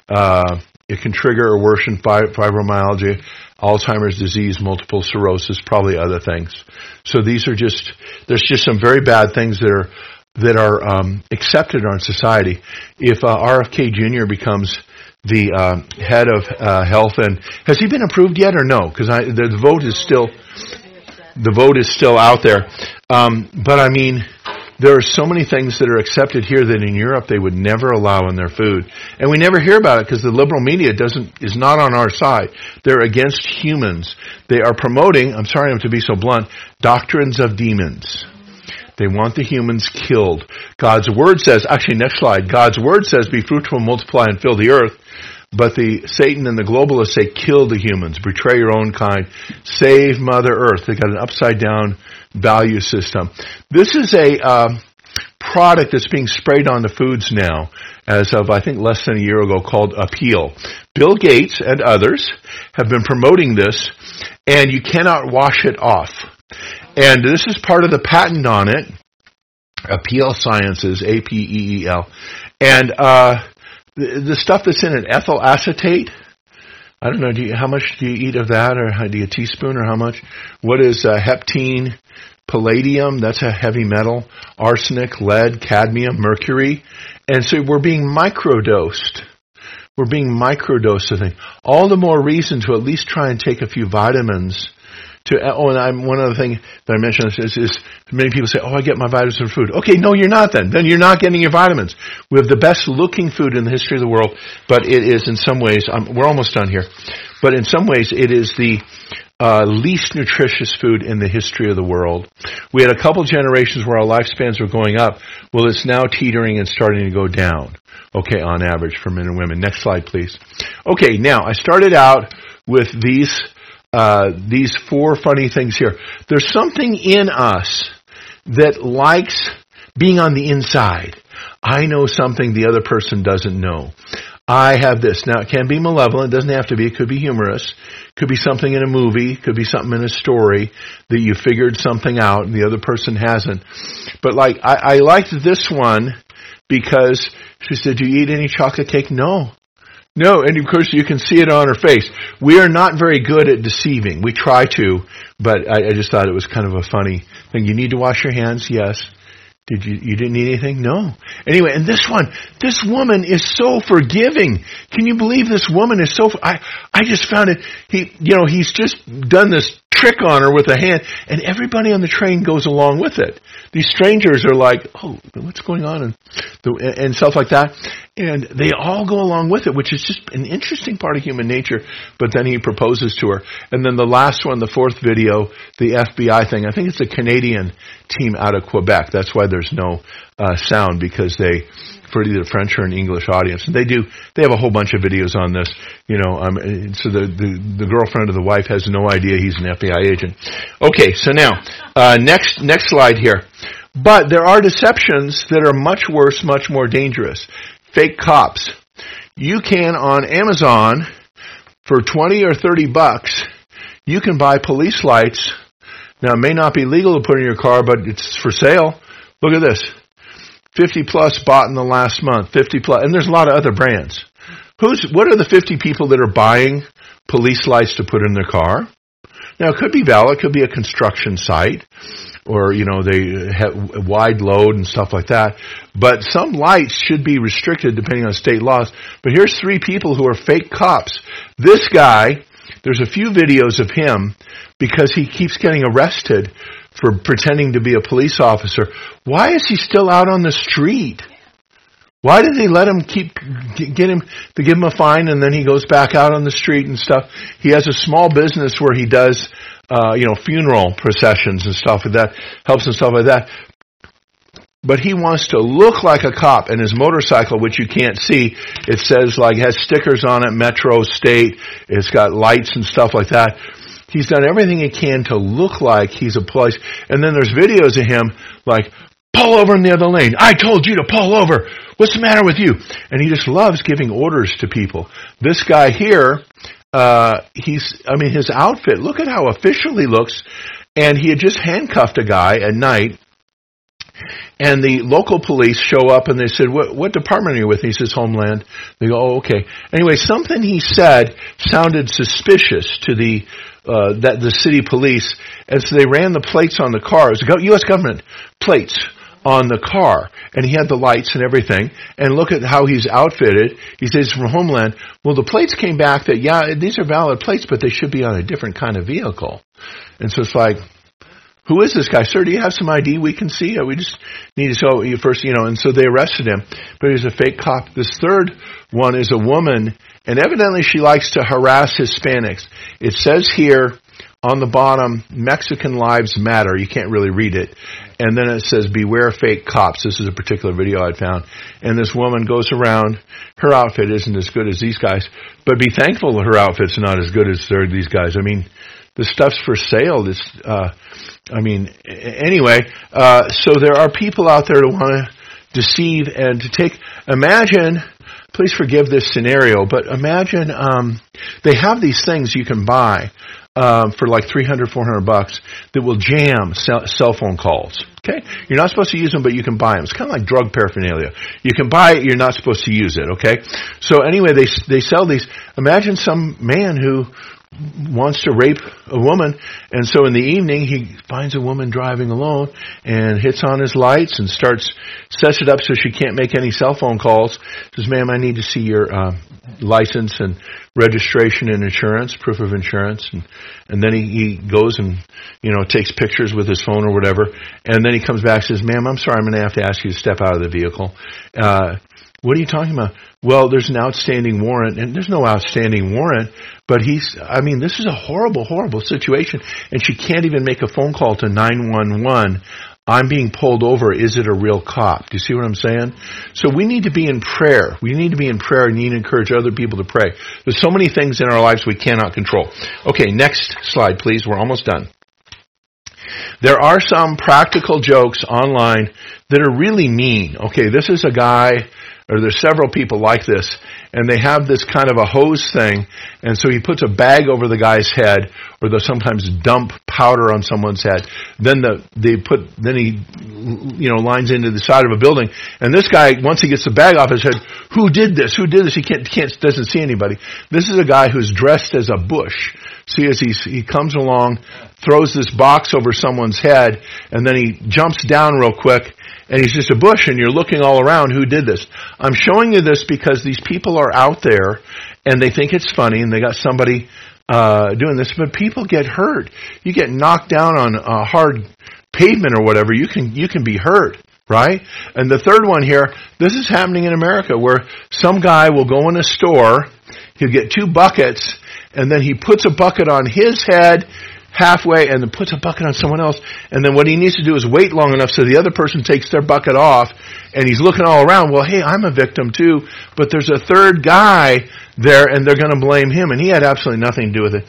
Speaker 1: It can trigger or worsen fibromyalgia, Alzheimer's disease, multiple sclerosis, probably other things. So these are there's just some very bad things that are accepted in our society. If RFK Jr. becomes the head of health, and has he been approved yet or no? Because the vote is still out there. But I mean, there are so many things that are accepted here that in Europe they would never allow in their food. And we never hear about it because the liberal media is not on our side. They're against humans. They are promoting, I'm sorry to be so blunt, doctrines of demons. They want the humans killed. God's word says, actually next slide, God's word says be fruitful, multiply, and fill the earth. But Satan and the globalists say kill the humans, betray your own kind, save Mother Earth. They got an upside down value system. This is a product that's being sprayed onto foods now, as of I think less than a year ago, called Appeal. Bill Gates and others have been promoting this, and you cannot wash it off. And this is part of the patent on it. Appeal Sciences, APEEL, and the stuff that's in it, ethyl acetate. I don't know, how much do you eat of that, or do you a teaspoon, or how much? What is heptene, palladium, that's a heavy metal, arsenic, lead, cadmium, mercury. And so we're being microdosed. We're being microdosed of things. All the more reason to at least try and take a few vitamins. One other thing that I mentioned is many people say, I get my vitamins from food. Okay, no, you're not then. Then you're not getting your vitamins. We have the best looking food in the history of the world, but it is in some ways, we're almost done here, but in some ways it is the least nutritious food in the history of the world. We had a couple generations where our lifespans were going up. Well, it's now teetering and starting to go down, okay, on average for men and women. Next slide, please. Okay, now I started out with these 4 funny things here. There's something in us that likes being on the inside. I know something the other person doesn't know. I have this. Now, it can be malevolent. It doesn't have to be. It could be humorous. It could be something in a movie. It could be something in a story that you figured something out and the other person hasn't. But like, I liked this one because she said, do you eat any chocolate cake? No. No, and of course you can see it on her face. We are not very good at deceiving. We try to, but I just thought it was kind of a funny thing. You need to wash your hands? Yes. You didn't need anything? No. Anyway, and this woman is so forgiving. Can you believe this woman is so, I just found it, he's just done this trick on her with a hand, and everybody on the train goes along with it. These strangers are like, oh, what's going on? And stuff like that. And they all go along with it, which is just an interesting part of human nature. But then he proposes to her. And then the last one, the fourth video, the FBI thing, I think it's a Canadian team out of Quebec. That's why there's no sound, because for either French or an English audience. And they have a whole bunch of videos on this, so the girlfriend of the wife has no idea he's an FBI agent. Okay, so now, next slide here. But there are deceptions that are much worse, much more dangerous. Fake cops. You can, on Amazon, for $20 or $30, you can buy police lights. Now, it may not be legal to put in your car, but it's for sale. Look at this. 50 plus bought in the last month. 50 plus. And there's a lot of other brands. What are the 50 people that are buying police lights to put in their car? Now, it could be valid. It could be a construction site, or, they have wide load and stuff like that. But some lights should be restricted depending on state laws. But here's 3 people who are fake cops. This guy, there's a few videos of him because he keeps getting arrested for pretending to be a police officer. Why is he still out on the street? Why did they let him get him to give him a fine, and then he goes back out on the street and stuff? He has a small business where he does, funeral processions and stuff like that, helps and stuff like that. But he wants to look like a cop, and his motorcycle, which you can't see, it says has stickers on it, Metro, State, it's got lights and stuff like that. He's done everything he can to look like he's a police. And then there's videos of him pull over in the other lane. I told you to pull over. What's the matter with you? And he just loves giving orders to people. This guy here, his outfit, look at how official he looks. And he had just handcuffed a guy at night. And the local police show up and they said, what department are you with? He says, Homeland. They go, oh, okay. Anyway, something he said sounded suspicious to the city police. And so they ran the plates on the car. It was U.S. government plates on the car. And he had the lights and everything. And look at how he's outfitted. He says from Homeland. Well, the plates came back that, these are valid plates, but they should be on a different kind of vehicle. And so it's like, who is this guy? Sir, do you have some ID we can see? We just need to show you first, and so they arrested him. But he's a fake cop. This third one is a woman, and evidently she likes to harass Hispanics. It says here on the bottom, Mexican lives matter. You can't really read it. And then it says, beware fake cops. This is a particular video I'd found. And this woman goes around. Her outfit isn't as good as these guys. But be thankful that her outfit's not as good as these guys. I mean, the stuff's for sale. Anyway, so there are people out there who want to deceive and to take, imagine, please forgive this scenario, but imagine, they have these things you can buy, for like $300, $400 that will jam cell phone calls. Okay? You're not supposed to use them, but you can buy them. It's kind of like drug paraphernalia. You can buy it, you're not supposed to use it. Okay? So anyway, they sell these. Imagine some man who wants to rape a woman, and so in the evening he finds a woman driving alone and hits on his lights and sets it up so she can't make any cell phone calls. Says, ma'am, I need to see your license and registration and insurance, proof of insurance, and then he goes and takes pictures with his phone or whatever, and then he comes back and says, ma'am, I'm sorry, I'm going to have to ask you to step out of the vehicle. What are you talking about? Well, there's an outstanding warrant, and there's no outstanding warrant, but this is a horrible, horrible situation, and she can't even make a phone call to 911. I'm being pulled over. Is it a real cop? Do you see what I'm saying? So we need to be in prayer. We need to be in prayer and need to encourage other people to pray. There's so many things in our lives we cannot control. Okay, next slide, please. We're almost done. There are some practical jokes online that are really mean. Okay, this is a guy, or there's several people like this, and they have this kind of a hose thing, and so he puts a bag over the guy's head, or they'll sometimes dump powder on someone's head. Then he lines into the side of a building, and this guy, once he gets the bag off his head, who did this? He doesn't see anybody. This is a guy who's dressed as a bush. See, as he comes along, throws this box over someone's head, and then he jumps down real quick, and he's just a bush, and you're looking all around, who did this? I'm showing you this because these people are out there, and they think it's funny, and they got somebody doing this, but people get hurt. You get knocked down on a hard pavement or whatever, you can be hurt, right? And the third one here, this is happening in America, where some guy will go in a store, he'll get 2 buckets, and then he puts a bucket on his head halfway and then puts a bucket on someone else. And then what he needs to do is wait long enough so the other person takes their bucket off, and he's looking all around. Well, hey, I'm a victim too, but there's a third guy there, and they're going to blame him, and he had absolutely nothing to do with it.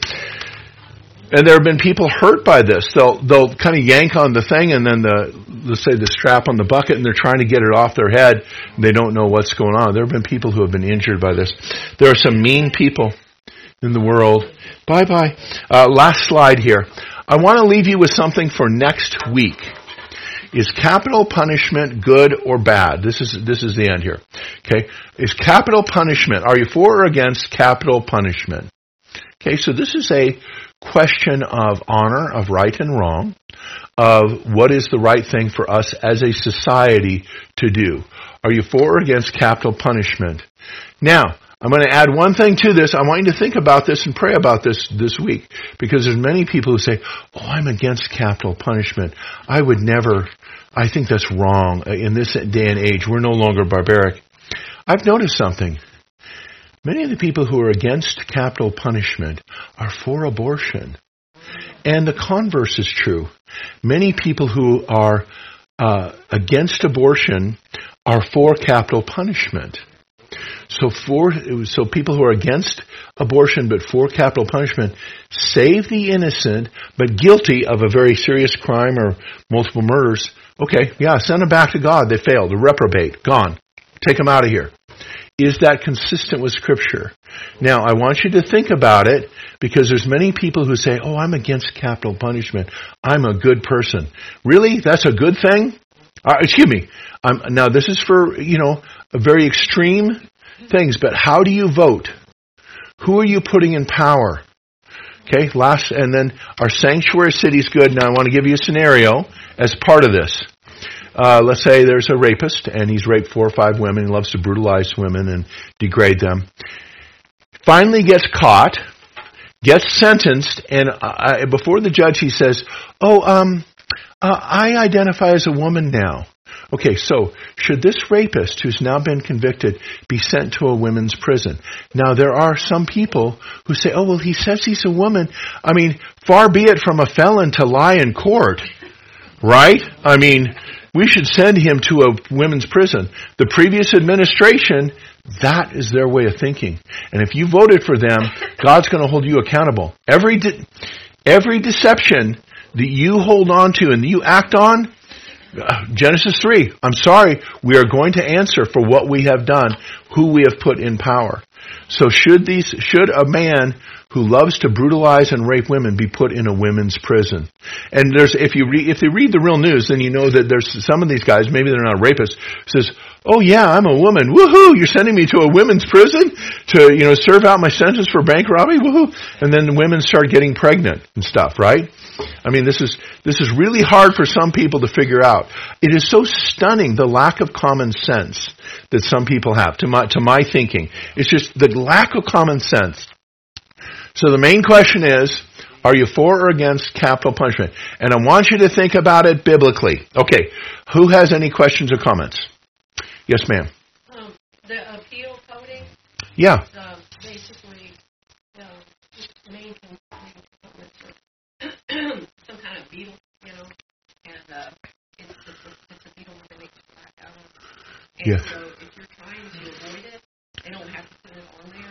Speaker 1: And there have been people hurt by this. They'll kind of yank on the thing, and then let's say the strap on the bucket, and they're trying to get it off their head. And they don't know what's going on. There have been people who have been injured by this. There are some mean people in the world. Bye-bye. Last slide here. I want to leave you with something for next week. Is capital punishment good or bad? This is the end here. Okay. Is capital punishment, are you for or against capital punishment? Okay, so this is a question of honor, of right and wrong, of what is the right thing for us as a society to do. Are you for or against capital punishment? Now, I'm going to add one thing to this. I want you to think about this and pray about this week, because there's many people who say, oh, I'm against capital punishment. I think that's wrong. In this day and age, we're no longer barbaric. I've noticed something. Many of the people who are against capital punishment are for abortion. And the converse is true. Many people who are against abortion are for capital punishment. So people who are against abortion but for capital punishment save the innocent but guilty of a very serious crime or multiple murders. Okay, yeah, send them back to God. They failed. They're reprobate. Gone. Take them out of here. Is that consistent with Scripture? Now, I want you to think about it, because there's many people who say, oh, I'm against capital punishment. I'm a good person. Really? That's a good thing? Excuse me. Now, this is for, very extreme things, but how do you vote? Who are you putting in power? Okay, and then our sanctuary city is good. Now, I want to give you a scenario as part of this. Let's say there's a rapist, and he's raped 4 or 5 women. He loves to brutalize women and degrade them. Finally gets caught, gets sentenced, and before the judge he says, I identify as a woman now. Okay, so should this rapist who's now been convicted be sent to a women's prison? Now, there are some people who say, oh, well, he says he's a woman. I mean, far be it from a felon to lie in court, right? I mean, we should send him to a women's prison. The previous administration, that is their way of thinking. And if you voted for them, God's going to hold you accountable. Every deception that you hold on to and that you act on, Genesis 3, I'm sorry, we are going to answer for what we have done, who we have put in power. So should a man who loves to brutalize and rape women be put in a women's prison? And if you read the real news, then you know that there's some of these guys, maybe they're not rapists, says, oh yeah, I'm a woman. Woohoo! You're sending me to a women's prison to, serve out my sentence for bank robbery? Woohoo! And then the women start getting pregnant and stuff, right? I mean, this is really hard for some people to figure out. It is so stunning, the lack of common sense that some people have, to my thinking. It's just the lack of common sense. So the main question is, are you for or against capital punishment? And I want you to think about it biblically. Okay, who has any questions or comments? Yes, ma'am.
Speaker 3: The appeal coding?
Speaker 1: Yeah.
Speaker 3: Basically, just main some kind of beetle, and it's a beetle that makes a black out of. And
Speaker 1: yes.
Speaker 3: So if you're trying to avoid it, they don't have to put it on there,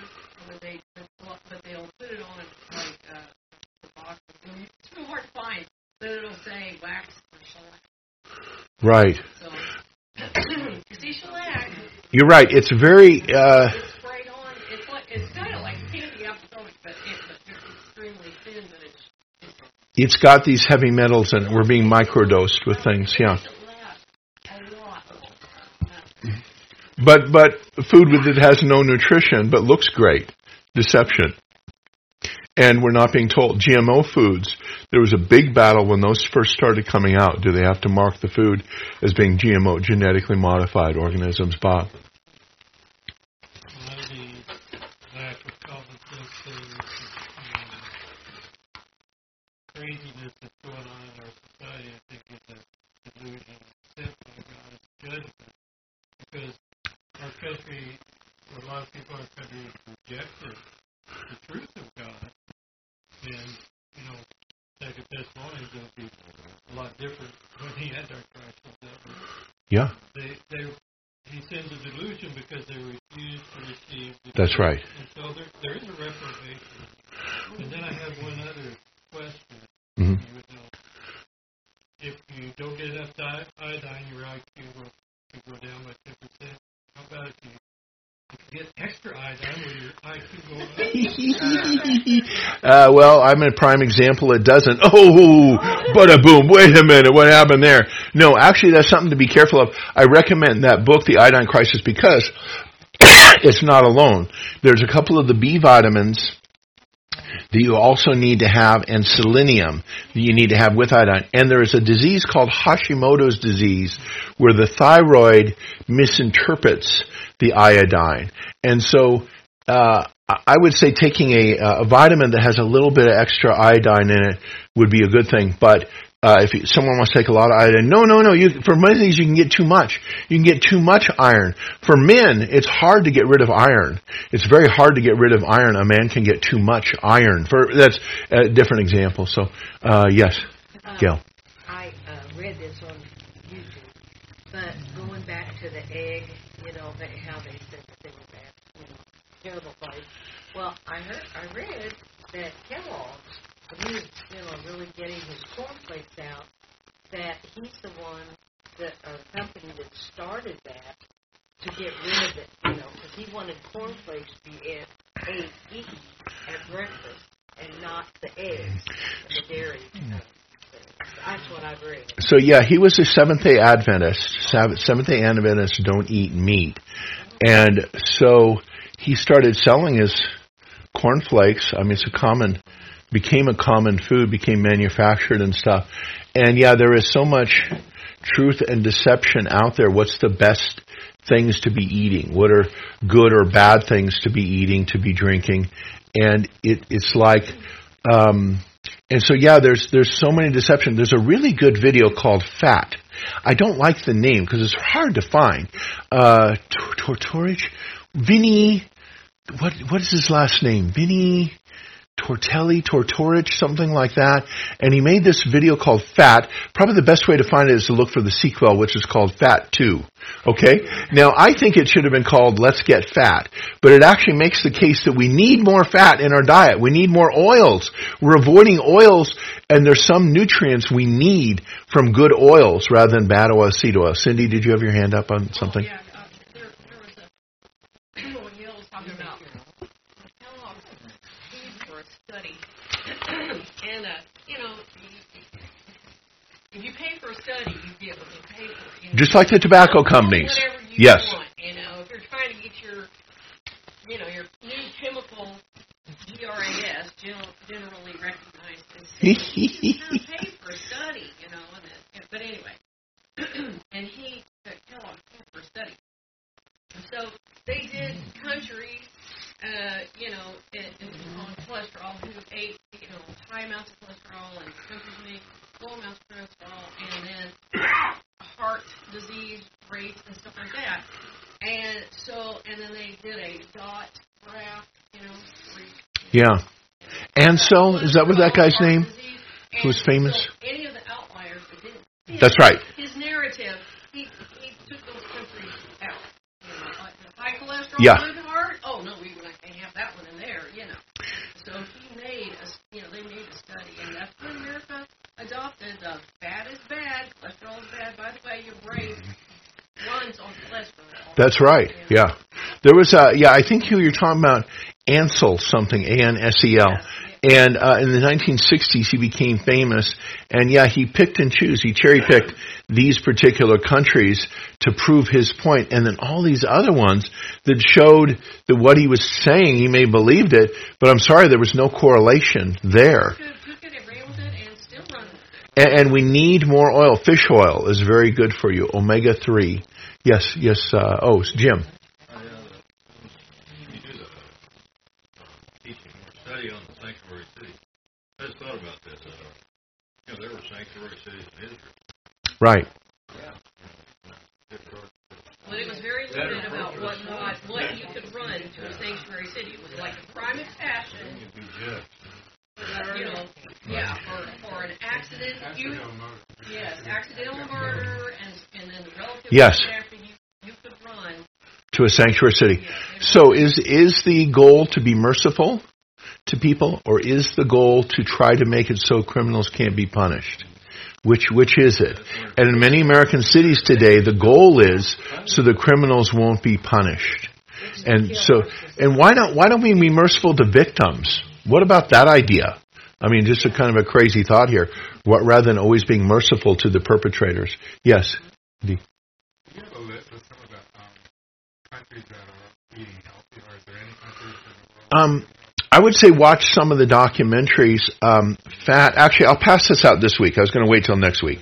Speaker 3: but they'll put it on like the box. It's real hard to find, but it'll say
Speaker 1: Right.
Speaker 3: So, you see shellac,
Speaker 1: You're right. It's very.
Speaker 3: it's sprayed on. It's kind of like candy ophthalmic, but it's extremely thin, but
Speaker 1: It's got these heavy metals in it. We're being microdosed with things. Yeah. But food with it has no nutrition, but looks great. Deception. And we're not being told. GMO foods, there was a big battle when those first started coming out. Do they have to mark the food as being GMO, genetically modified organisms, Bob?
Speaker 4: Craziness that's going on in our society, I think, is a delusion of God's judgment. Because our country, or a lot of people in our country, have rejected the truth of God. And, Second Thessalonians is going to be a lot different when the Antichrist comes up.
Speaker 1: Yeah.
Speaker 4: He sends a delusion because they refuse to receive the
Speaker 1: That's
Speaker 4: truth.
Speaker 1: right.
Speaker 4: And so there is a reprobation. And then I have one other question.
Speaker 1: Mm-hmm.
Speaker 4: You would know. If you don't get enough iodine, your IQ will go down by 10%. How about if you get extra iodine, will your IQ go up?
Speaker 1: Well, I'm a prime example. It doesn't. Oh, bada boom. Wait a minute. What happened there? No, actually, that's something to be careful of. I recommend that book, The Iodine Crisis, because it's not alone. There's a couple of the B vitamins that you also need to have, and selenium that you need to have with iodine. And there is a disease called Hashimoto's disease where the thyroid misinterprets the iodine. And so I would say taking a vitamin that has a little bit of extra iodine in it would be a good thing. But if someone wants to take a lot of iodine, no. For many things, you can get too much. You can get too much iron. For men, it's hard to get rid of iron. It's very hard to get rid of iron. A man can get too much iron. That's a different example. So, yes, Gail.
Speaker 5: I read this on YouTube, but going back to the egg, how they said that they were bad, terrible place. Well, I read that Kellogg's, when he was, really getting his cornflakes out, that he's the one or company that started that to get rid of it, because he wanted cornflakes to be eaten at breakfast and not the eggs and the dairy. That's what I've read.
Speaker 1: So, yeah, he was a Seventh-day Adventist. Seventh-day Adventists don't eat meat. And so he started selling his cornflakes. I mean, became a common food, became manufactured and stuff. And, yeah, there is so much truth and deception out there. What's the best things to be eating? What are good or bad things to be eating, to be drinking? And it's like... and so, yeah, there's so many deception. There's a really good video called Fat. I don't like the name because it's hard to find. Tortorich? Vinny, what is his last name? Vinny Tortorich, something like that. And he made this video called Fat. Probably the best way to find it is to look for the sequel, which is called Fat 2. Okay? Now, I think it should have been called Let's Get Fat. But it actually makes the case that we need more fat in our diet. We need more oils. We're avoiding oils, and there's some nutrients we need from good oils rather than bad oil, seed oil. Cindy, did you have your hand up on something?
Speaker 3: Oh, yeah, there was when Neil was talking about Kellogg's feed for a study. And, if you pay for a study, you get what you pay for.
Speaker 1: Just like the tobacco companies.
Speaker 3: Whatever you
Speaker 1: Yes.
Speaker 3: want. If you're trying to get your new chemical GRAS, generally recognized as you gotta pay for a study, but anyway. And Kellogg paid for a study. And so they did countries, on cholesterol who ate, high amounts of cholesterol, and countries made low amounts of cholesterol, and then heart disease rates and stuff like that. And then they did a dot graph,
Speaker 1: Yeah. Ansel, is that what that guy's name? Who was famous?
Speaker 3: So any of the outliers that didn't.
Speaker 1: That's right.
Speaker 3: His narrative, he took those countries out. Like the high cholesterol,
Speaker 1: Yeah.
Speaker 3: good heart. Oh no, we can't have that one in there. So he made they made a study, and that's when America adopted the fat is bad, cholesterol is bad, by the way, your brain runs on cholesterol.
Speaker 1: That's right. Yeah. There was I think you're talking about Ansel something, Ansel.
Speaker 3: Yes.
Speaker 1: And in the 1960s, he became famous. And he picked and chose. He cherry-picked these particular countries to prove his point. And then all these other ones that showed that what he was saying, he may have believed it, but I'm sorry, there was no correlation there.
Speaker 3: You could agree with it and still run with it.
Speaker 1: And we need more oil. Fish oil is very good for you. Omega-3. Yes, Jim.
Speaker 6: You do the teaching or study on the sanctuary cities. I just thought about this. There were sanctuary cities in Israel.
Speaker 1: Right.
Speaker 3: But it was very limited about what you could run to a sanctuary city. It was like a crime of passion. For an accident. Accidental murder, and then the relative after you could run
Speaker 1: to a sanctuary city. So is the goal to be merciful to people, or is the goal to try to make it so criminals can't be punished? Which is it? And in many American cities today, the goal is so the criminals won't be punished. And why don't we be merciful to victims? What about that idea? I mean, just a kind of a crazy thought here. Rather than always being merciful to the perpetrators. Yes.
Speaker 7: Do you have a list of some of the countries that are eating healthy, or is there any countries in the world?
Speaker 1: I would say watch some of the documentaries. Actually, I'll pass this out this week. I was going to wait till next week.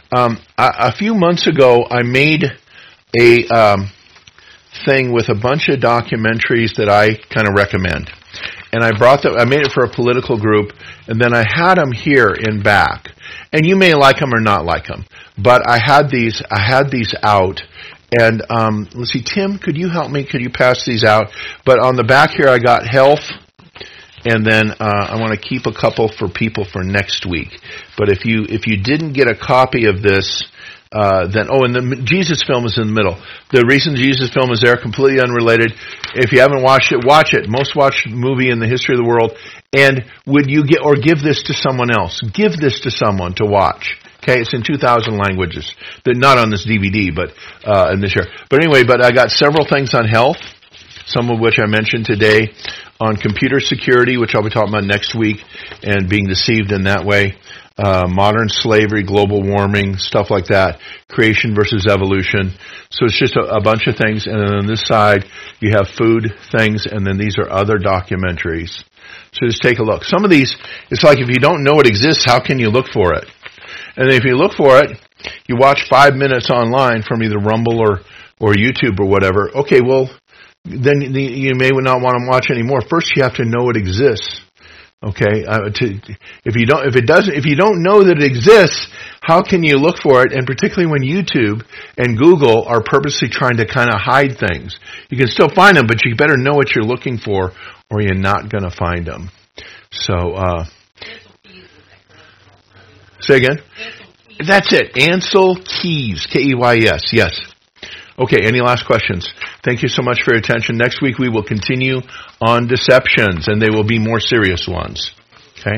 Speaker 1: A few months ago, I made a thing with a bunch of documentaries that I kind of recommend. And I made it for a political group, and then I had them here in back. And you may like them or not like them, but I had these out. And let's see, Tim, could you help me? Could you pass these out? But on the back here, I got health, and then I want to keep a couple for people for next week. But if you didn't get a copy of this, and the Jesus film is in the middle. The reason the Jesus film is there, completely unrelated. If you haven't watched it, watch it. Most watched movie in the history of the world. And would you give this to someone else? Give this to someone to watch. Okay, it's in 2,000 languages. They're not on this DVD, but in this year. But anyway, I got several things on health, some of which I mentioned today, on computer security, which I'll be talking about next week, and being deceived in that way. Modern slavery, global warming, stuff like that, creation versus evolution. So it's just a bunch of things. And then on this side, you have food things, and then these are other documentaries. So just take a look. Some of these, it's like if you don't know it exists, how can you look for it? And if you look for it, you watch 5 minutes online from either Rumble or YouTube or whatever. Okay, well, then you may not want to watch anymore. First, you have to know it exists. Okay, if you don't know that it exists, how can you look for it? And particularly when YouTube and Google are purposely trying to kind of hide things, you can still find them, but you better know what you're looking for, or you're not going to find them. So, say again. That's it. Ansel Keys, Keys. Yes. Okay, any last questions? Thank you so much for your attention. Next week we will continue on deceptions, and they will be more serious ones.